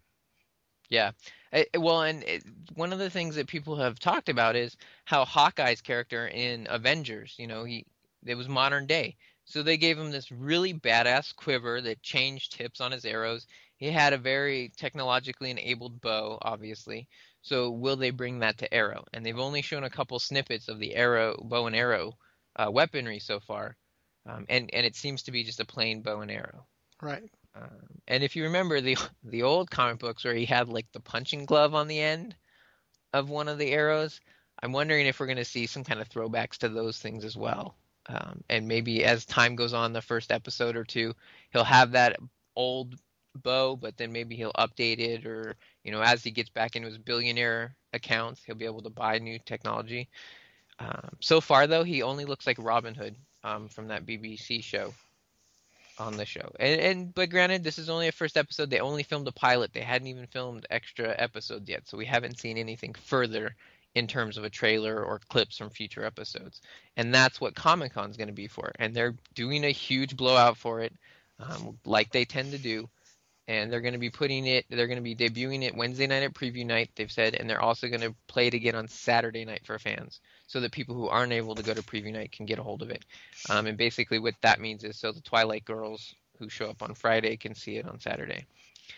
Yeah. I- well, and it, one of the things that people have talked about is how Hawkeye's character in Avengers, you know, he it was modern day. So they gave him this really badass quiver that changed tips on his arrows. He had a very technologically enabled bow, obviously. So will they bring that to Arrow? And they've only shown a couple snippets of the arrow, bow and arrow uh, weaponry so far, um, and and it seems to be just a plain bow and arrow. Right. Um, and if you remember the the old comic books where he had like the punching glove on the end of one of the arrows, I'm wondering if we're going to see some kind of throwbacks to those things as well. Um, and maybe as time goes on, the first episode or two, he'll have that old bow, but then maybe he'll update it, or you know, as he gets back into his billionaire accounts, he'll be able to buy new technology. Um, so far, though, he only looks like Robin Hood um, from that B B C show. On the show, and, and but granted, this is only a first episode. They only filmed a pilot. They hadn't even filmed extra episodes yet, so we haven't seen anything further in terms of a trailer or clips from future episodes. And that's what Comic-Con is going to be for. And they're doing a huge blowout for it, um, like they tend to do. And they're going to be putting it. They're going to be debuting it Wednesday night at preview night, they've said, and they're also going to play it again on Saturday night for fans, so that people who aren't able to go to preview night can get a hold of it. Um, and basically what that means is so the Twilight girls who show up on Friday can see it on Saturday.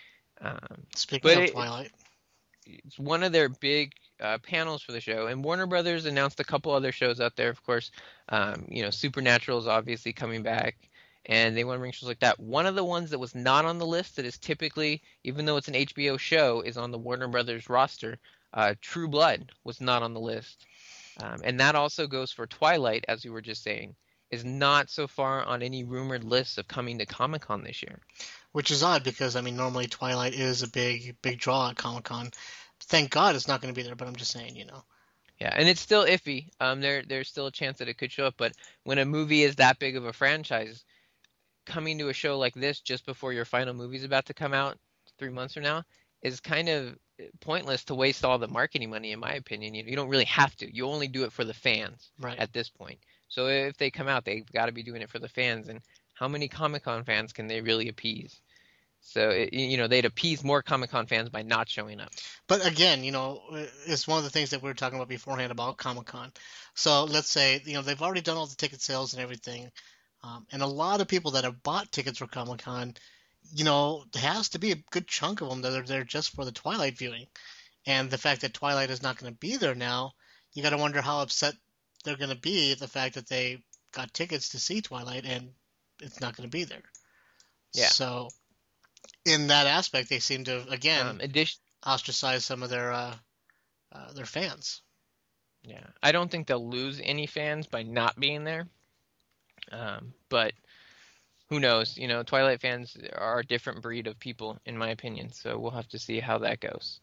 Um, Speaking but of it- Twilight, it's one of their big uh, panels for the show. And Warner Brothers announced a couple other shows out there, of course. Um, you know, Supernatural is obviously coming back, and they want to bring shows like that. One of the ones that was not on the list that is typically, even though it's an H B O show, is on the Warner Brothers roster. Uh, True Blood was not on the list. Um, and that also goes for Twilight, as we were just saying, is not so far on any rumored lists of coming to Comic-Con this year. which is odd because, I mean, normally Twilight is a big, big draw at Comic-Con. Thank God it's not going to be there, but I'm just saying, you know. Yeah, and it's still iffy. Um, there there's still a chance that it could show up, but when a movie is that big of a franchise, coming to a show like this just before your final movie is about to come out three months from now is kind of pointless to waste all the marketing money, in my opinion. You, you don't really have to. You only do it for the fans Right. at this point. So if they come out, they've got to be doing it for the fans. And how many Comic-Con fans can they really appease? So it, you know they'd appease more Comic-Con fans by not showing up. But again, you know, it's one of the things that we were talking about beforehand about Comic-Con. So let's say, you know, they've already done all the ticket sales and everything. Um, and a lot of people that have bought tickets for Comic-Con, you know, there has to be a good chunk of them that are there just for the Twilight viewing. And the fact that Twilight is not going to be there now, you got to wonder how upset they're going to be at the fact that they got tickets to see Twilight and it's not going to be there. Yeah. So in that aspect, they seem to, again, Um, addition, ostracize some of their uh, uh, their fans. yeah, I don't think they'll lose any fans by not being there. Um, but who knows? You know, Twilight fans are a different breed of people, in my opinion. So we'll have to see how that goes.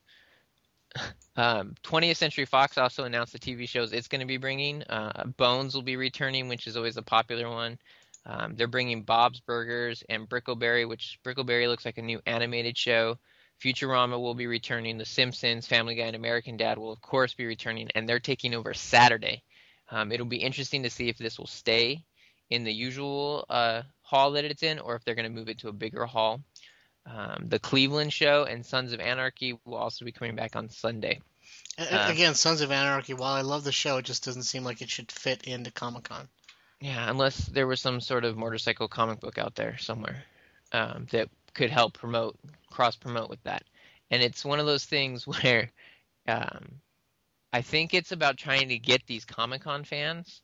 Um, twentieth Century Fox also announced the T V shows it's going to be bringing. Uh, Bones will be returning, which is always a popular one. Um, they're bringing Bob's Burgers and Brickleberry, which Brickleberry looks like a new animated show. Futurama will be returning. The Simpsons, Family Guy, and American Dad will, of course, be returning, and they're taking over Saturday. Um, it'll be interesting to see if this will stay in the usual uh, hall that it's in, or if they're going to move it to a bigger hall. Um, the Cleveland Show and Sons of Anarchy will also be coming back on Sunday. A- Uh, Again, Sons of Anarchy, while I love the show, it just doesn't seem like it should fit into Comic-Con. Yeah, unless there was some sort of motorcycle comic book out there somewhere um, that could help promote, cross-promote with that. And it's one of those things where um, I think it's about trying to get these Comic-Con fans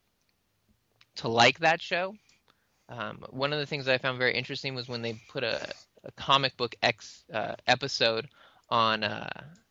to like that show. Um, one of the things I found very interesting was when they put a, a comic book X uh, episode on uh,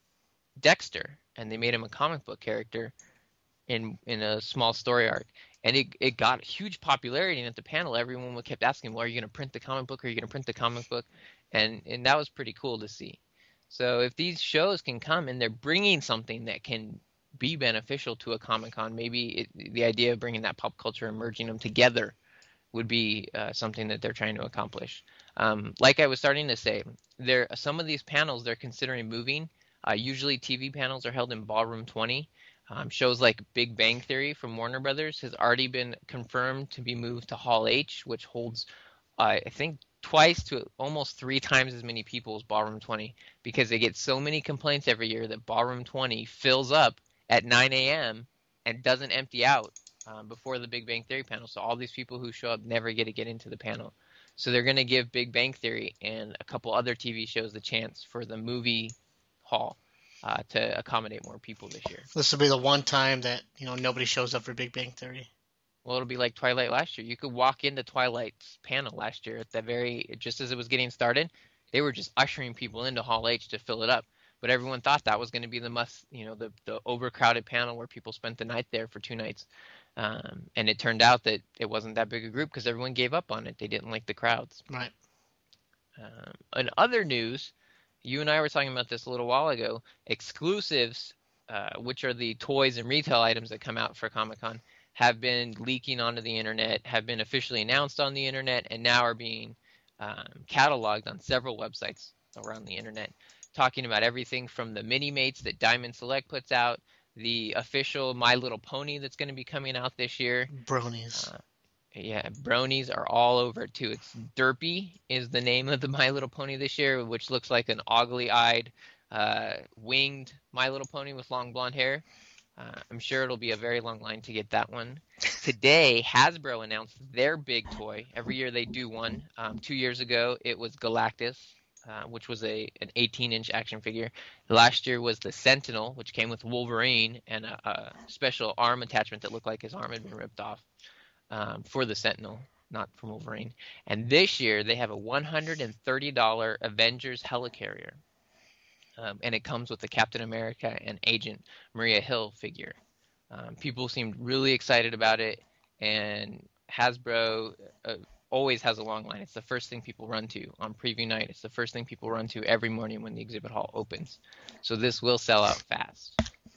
Dexter, and they made him a comic book character in in a small story arc. And it, it got huge popularity, and at the panel, everyone kept asking, well, are you going to print the comic book? Are you going to print the comic book? And and that was pretty cool to see. So if these shows can come and they're bringing something that can be beneficial to a Comic-Con, maybe it, the idea of bringing that pop culture and merging them together would be uh, something that they're trying to accomplish. Um, like I was starting to say, there some of these panels they're considering moving. Uh, usually T V panels are held in Ballroom twenty. Um, shows like Big Bang Theory from Warner Brothers has already been confirmed to be moved to Hall H, which holds, uh, I think, twice to almost three times as many people as Ballroom twenty, because they get so many complaints every year that Ballroom twenty fills up at nine a.m. and doesn't empty out um, before the Big Bang Theory panel. So all these people who show up never get to get into the panel. So they're going to give Big Bang Theory and a couple other T V shows the chance for the movie hall. Uh, to accommodate more people this year. This will be the one time that, you know, nobody shows up for Big Bang Theory. Well, it'll be like Twilight last year. You could walk into Twilight's panel last year at the very, just as it was getting started, they were just ushering people into Hall H to fill it up. But everyone thought that was going to be the must, you know, the, the overcrowded panel where people spent the night there for two nights. Um, and it turned out that it wasn't that big a group because everyone gave up on it. They didn't like the crowds. Right. Um, in other news, you and I were talking about this a little while ago. Exclusives, uh, which are the toys and retail items that come out for Comic-Con, have been leaking onto the internet, have been officially announced on the internet, and now are being um, cataloged on several websites around the internet, talking about everything from the mini-mates that Diamond Select puts out, the official My Little Pony that's going to be coming out this year. Bronies. Uh, Yeah, bronies are all over it too. It's Derpy is the name of the My Little Pony this year, which looks like an oggly-eyed, uh, winged My Little Pony with long blonde hair. Uh, I'm sure it'll be a very long line to get that one. Today, Hasbro announced their big toy. Every year they do one. Um, two years ago, it was Galactus, uh, which was a an eighteen-inch action figure. Last year was the Sentinel, which came with Wolverine and a, a special arm attachment that looked like his arm had been ripped off. Um, for the Sentinel, not from Wolverine. And this year, they have a one hundred thirty dollars Avengers Helicarrier. Um, and it comes with the Captain America and Agent Maria Hill figure. Um, people seemed really excited about it, and Hasbro uh, always has a long line. It's the first thing people run to on preview night. It's the first thing people run to every morning when the exhibit hall opens. So this will sell out fast.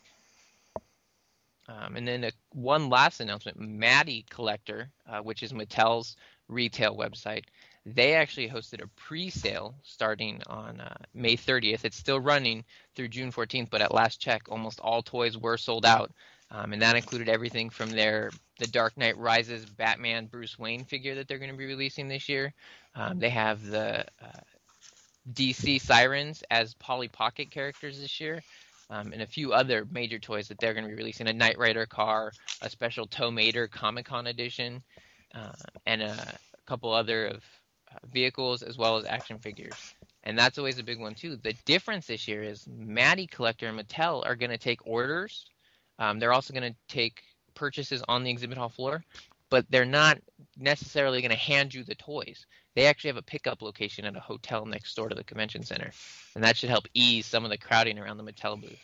Um, and then a, one last announcement, Maddie Collector, uh, which is Mattel's retail website, they actually hosted a pre-sale starting on uh, May thirtieth. It's still running through June fourteenth, but at last check, almost all toys were sold out. Um, and that included everything from their The Dark Knight Rises Batman Bruce Wayne figure that they're going to be releasing this year. Um, they have the uh, D C Sirens as Polly Pocket characters this year, um, and a few other major toys that they're going to be releasing. A Knight Rider car, a special Tow Mater Comic Con edition, uh, and a couple other of uh, vehicles, as well as action figures. And that's always a big one too. The difference this year is Matty Collector and Mattel are going to take orders. Um, they're also going to take purchases on the exhibit hall floor, but they're not necessarily going to hand you the toys. They actually have a pickup location at a hotel next door to the convention center, and that should help ease some of the crowding around the Mattel booth.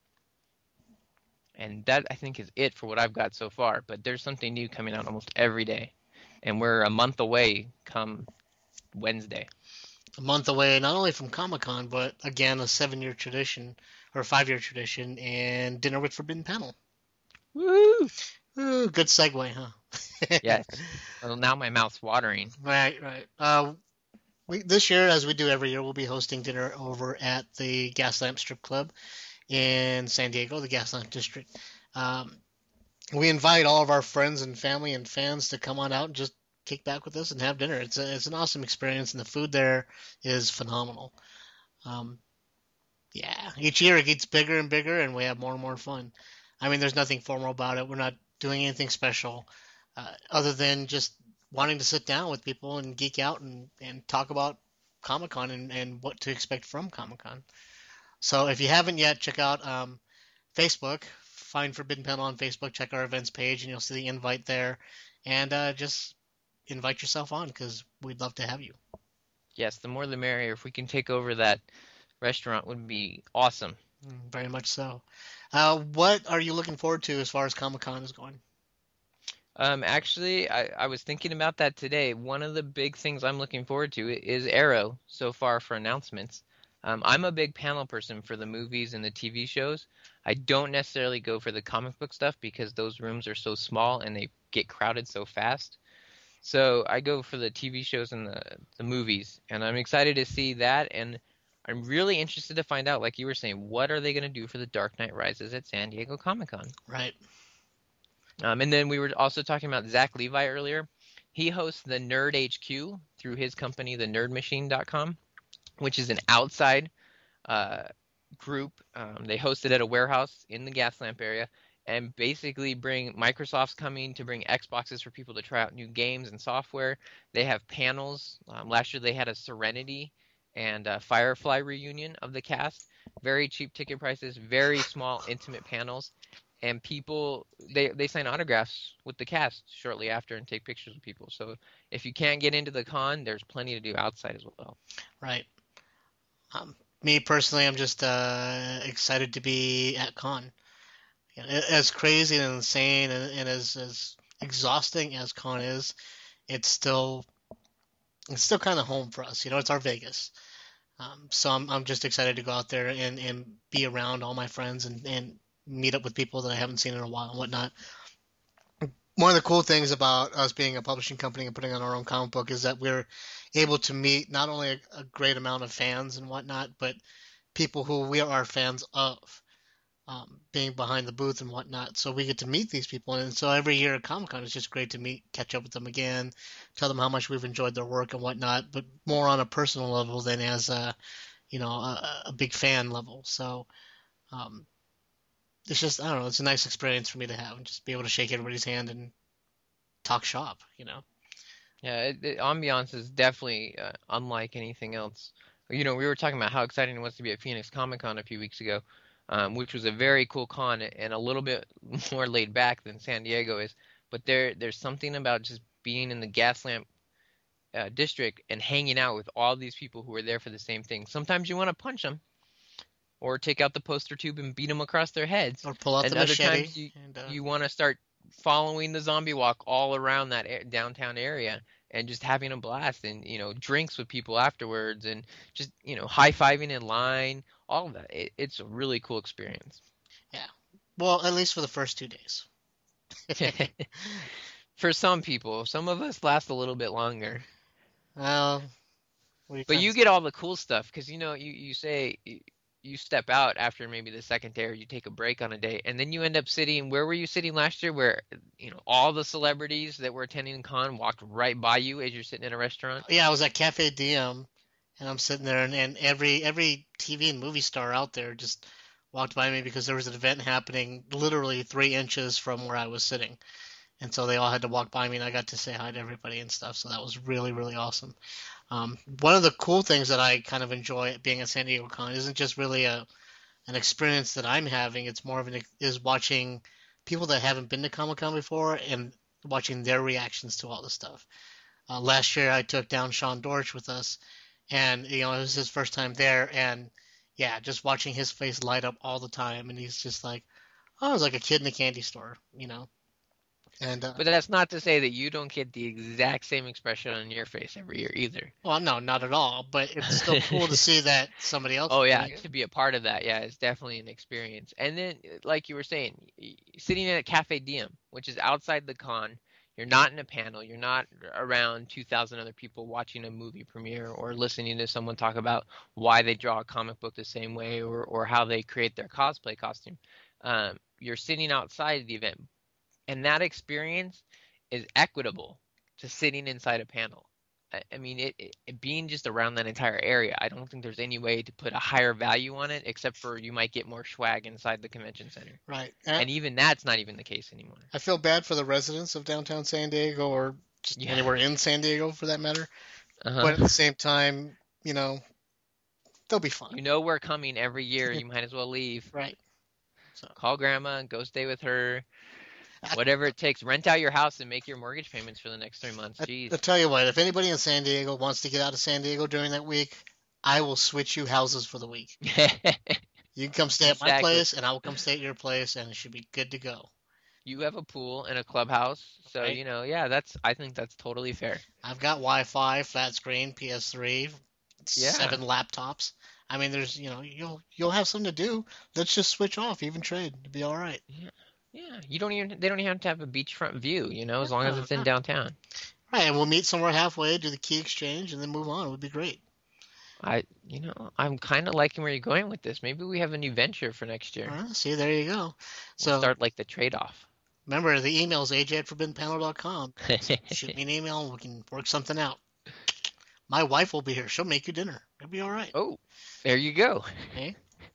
And that, I think, is it for what I've got so far, but there's something new coming out almost every day, and we're a month away come Wednesday. A month away, not only from Comic-Con, but again, a seven-year tradition, or a five-year tradition, and Dinner with Forbidden Panel. Woo! Ooh, good segue, huh? Yes. Well, now my mouth's watering. Right, right. Uh, we, this year, as we do every year, we'll be hosting dinner over at the Gaslamp Strip Club in San Diego, the Gaslamp District. Um, we invite all of our friends and family and fans to come on out and just kick back with us and have dinner. It's a, it's an awesome experience, and the food there is phenomenal. Um, yeah, each year it gets bigger and bigger, and we have more and more fun. I mean, there's nothing formal about it. We're not doing anything special uh, other than just wanting to sit down with people and geek out and, and talk about Comic-Con and, and what to expect from Comic-Con. So if you haven't yet, check out um, Facebook. Find Forbidden Panel on Facebook. Check our events page, and you'll see the invite there. And uh, just invite yourself on, because we'd love to have you. Yes, the more the merrier. If we can take over that restaurant, would be awesome. Mm, very much so. Uh, what are you looking forward to as far as Comic-Con is going? Um, actually, I, I was thinking about that today. One of the big things I'm looking forward to is Arrow so far for announcements. Um, I'm a big panel person for the movies and the T V shows. I don't necessarily go for the comic book stuff because those rooms are so small and they get crowded so fast. So I go for the T V shows and the, the movies, and I'm excited to see that, and I'm really interested to find out, like you were saying, what are they going to do for the Dark Knight Rises at San Diego Comic-Con? Right. Um, and then we were also talking about Zach Levi earlier. He hosts the Nerd H Q through his company, the nerd machine dot com, which is an outside uh, group. Um, they host it at a warehouse in the Gaslamp area, and basically bring Microsoft's coming to bring Xboxes for people to try out new games and software. They have panels. Um, last year they had a Serenity and a Firefly reunion of the cast. Very cheap ticket prices, very small, intimate panels. And people, they, they sign autographs with the cast shortly after and take pictures with people. So if you can't get into the con, there's plenty to do outside as well. Right. Um, me personally, I'm just uh, excited to be at con. You know, as crazy and insane and, and as, as exhausting as con is, it's still it's still kind of home for us. You know, it's our Vegas. Um, so I'm I'm just excited to go out there and, and be around all my friends and, and meet up with people that I haven't seen in a while and whatnot. One of the cool things about us being a publishing company and putting on our own comic book is that we're able to meet not only a, a great amount of fans and whatnot, but people who we are fans of. Um, being behind the booth and whatnot, so we get to meet these people, and so every year at Comic-Con it's just great to meet, catch up with them again, tell them how much we've enjoyed their work and whatnot, but more on a personal level than as a, you know, a, a big fan level. So um, it's just, I don't know, it's a nice experience for me to have, and just be able to shake everybody's hand and talk shop, you know. Yeah, it, the ambiance is definitely uh, unlike anything else. You know, we were talking about how exciting it was to be at Phoenix Comic-Con a few weeks ago. Um, which was a very cool con and a little bit more laid back than San Diego is. But there, there's something about just being in the Gaslamp uh, district and hanging out with all these people who are there for the same thing. Sometimes you want to punch them or take out the poster tube and beat them across their heads. Or pull out and the other machete. times you, and, uh... you want to start following the zombie walk all around that a- downtown area and just having a blast and, you know, drinks with people afterwards and just, you know, high-fiving in line. All of that. It, it's a really cool experience. Yeah. Well, at least for the first two days. For some people. Some of us last a little bit longer. Well, you but you get all the cool stuff because, you know, you, you say you, you step out after maybe the second day or you take a break on a day, and then you end up sitting, where were you sitting last year where, you know, all the celebrities that were attending con walked right by you as you're sitting in a restaurant? Yeah, I was at Cafe Diem. and I'm sitting there, and, and every every T V and movie star out there just walked by me because there was an event happening literally three inches from where I was sitting. And so they all had to walk by me, and I got to say hi to everybody and stuff. So that was really, really awesome. Um, one of the cool things that I kind of enjoy being at San Diego Con isn't just really a an experience that I'm having. It's more of an is watching people that haven't been to Comic-Con before and watching their reactions to all the stuff. Uh, last year I took down Sean Dorsch with us, and you know it was his first time there, and yeah, just watching his face light up all the time, and he's just like, oh, I was like a kid in a candy store, you know. And uh, But that's not to say that you don't get the exact same expression on your face every year either. well, no, not at all. But it's still cool to see that somebody else. Oh is yeah, doing it. to be a part of that, yeah, it's definitely an experience. And then, like you were saying, y- sitting in a Cafe Diem, which is outside the con, you're not in a panel, you're not around two thousand other people watching a movie premiere or listening to someone talk about why they draw a comic book the same way or, or how they create their cosplay costume. Um, you're sitting outside the event, and that experience is equitable to sitting inside a panel. I, I mean, it, it being just around that entire area, I don't think there's any way to put a higher value on it, except for you might get more swag inside the convention center. Right. And And even that's not even the case anymore. I feel bad for the residents of downtown San Diego, or just Yeah. anywhere in San Diego for that matter. Uh-huh. But at the same time, you know, they'll be fine. You know we're coming every year. You might as well leave. Right. So Call grandma and go stay with her. Whatever it takes. Rent out your house and make your mortgage payments for the next three months. I, Jeez. I'll tell you what, if anybody in San Diego wants to get out of San Diego during that week, I will switch you houses for the week. You can come stay at my Exactly. place, and I will come stay at your place, and it should be good to go. You have a pool and a clubhouse, so Right. you know, yeah, that's. I think that's totally fair. I've got Wi-Fi, flat screen, P S three, Yeah. seven laptops. I mean, there's, you know, you'll you'll have something to do. Let's just switch off, even trade. It'll be all right. Yeah, you don't even. They don't even have to have a beachfront view, you know, as long as it's in downtown. Right, and we'll meet somewhere halfway, do the key exchange, and then move on. It would be great. I, you know, I'm kind of liking where you're going with this. Maybe we have a new venture for next year. Uh, see, there you go. We'll So start like the trade-off. remember, the email is a j at forbidden panel dot com. Shoot me an email, and we can work something out. My wife will be here. She'll make you dinner. It'll be all right. Oh, there you go. Okay.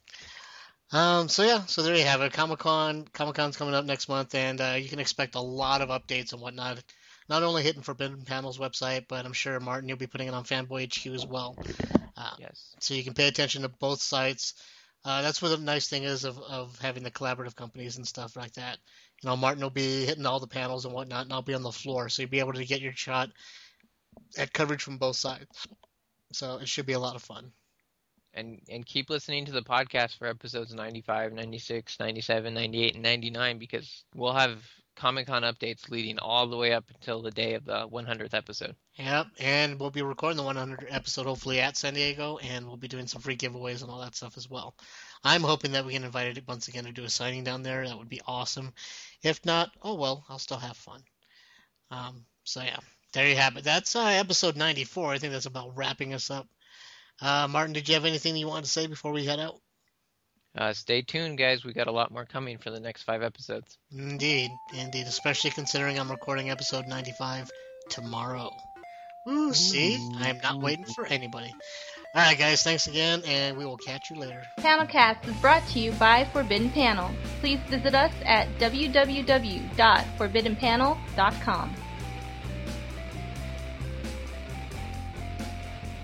Um, so yeah, so there you have it. Comic-Con, Comic-Con's coming up next month, and uh, you can expect a lot of updates and whatnot. Not only hitting Forbidden Panel's website, but I'm sure, Martin, you'll be putting it on Fanboy H Q as well. Uh, Yes. so you can pay attention to both sites. Uh, that's what the nice thing is of, of having the collaborative companies and stuff like that. You know, Martin will be hitting all the panels and whatnot, and I'll be on the floor, so you'll be able to get your shot at coverage from both sides. So it should be a lot of fun. And and keep listening to the podcast for episodes ninety-five, ninety-six, ninety-seven, ninety-eight, and ninety-nine because we'll have Comic-Con updates leading all the way up until the day of the one hundredth episode. Yep, and we'll be recording the one hundredth episode hopefully at San Diego, and we'll be doing some free giveaways and all that stuff as well. I'm hoping that we can invite it once again to do a signing down there. That would be awesome. If not, oh well, I'll still have fun. Um, so yeah, there you have it. That's uh, episode ninety-four. I think that's about wrapping us up. Uh, Martin, did you have anything you wanted to say before we head out? Uh, stay tuned, guys. We got a lot more coming for the next five episodes. Indeed, indeed, especially considering I'm recording episode ninety-five tomorrow. Ooh, see? I'm not waiting for anybody. All right, guys, thanks again, and we will catch you later. Panelcast is brought to you by Forbidden Panel. Please visit us at w w w dot forbidden panel dot com.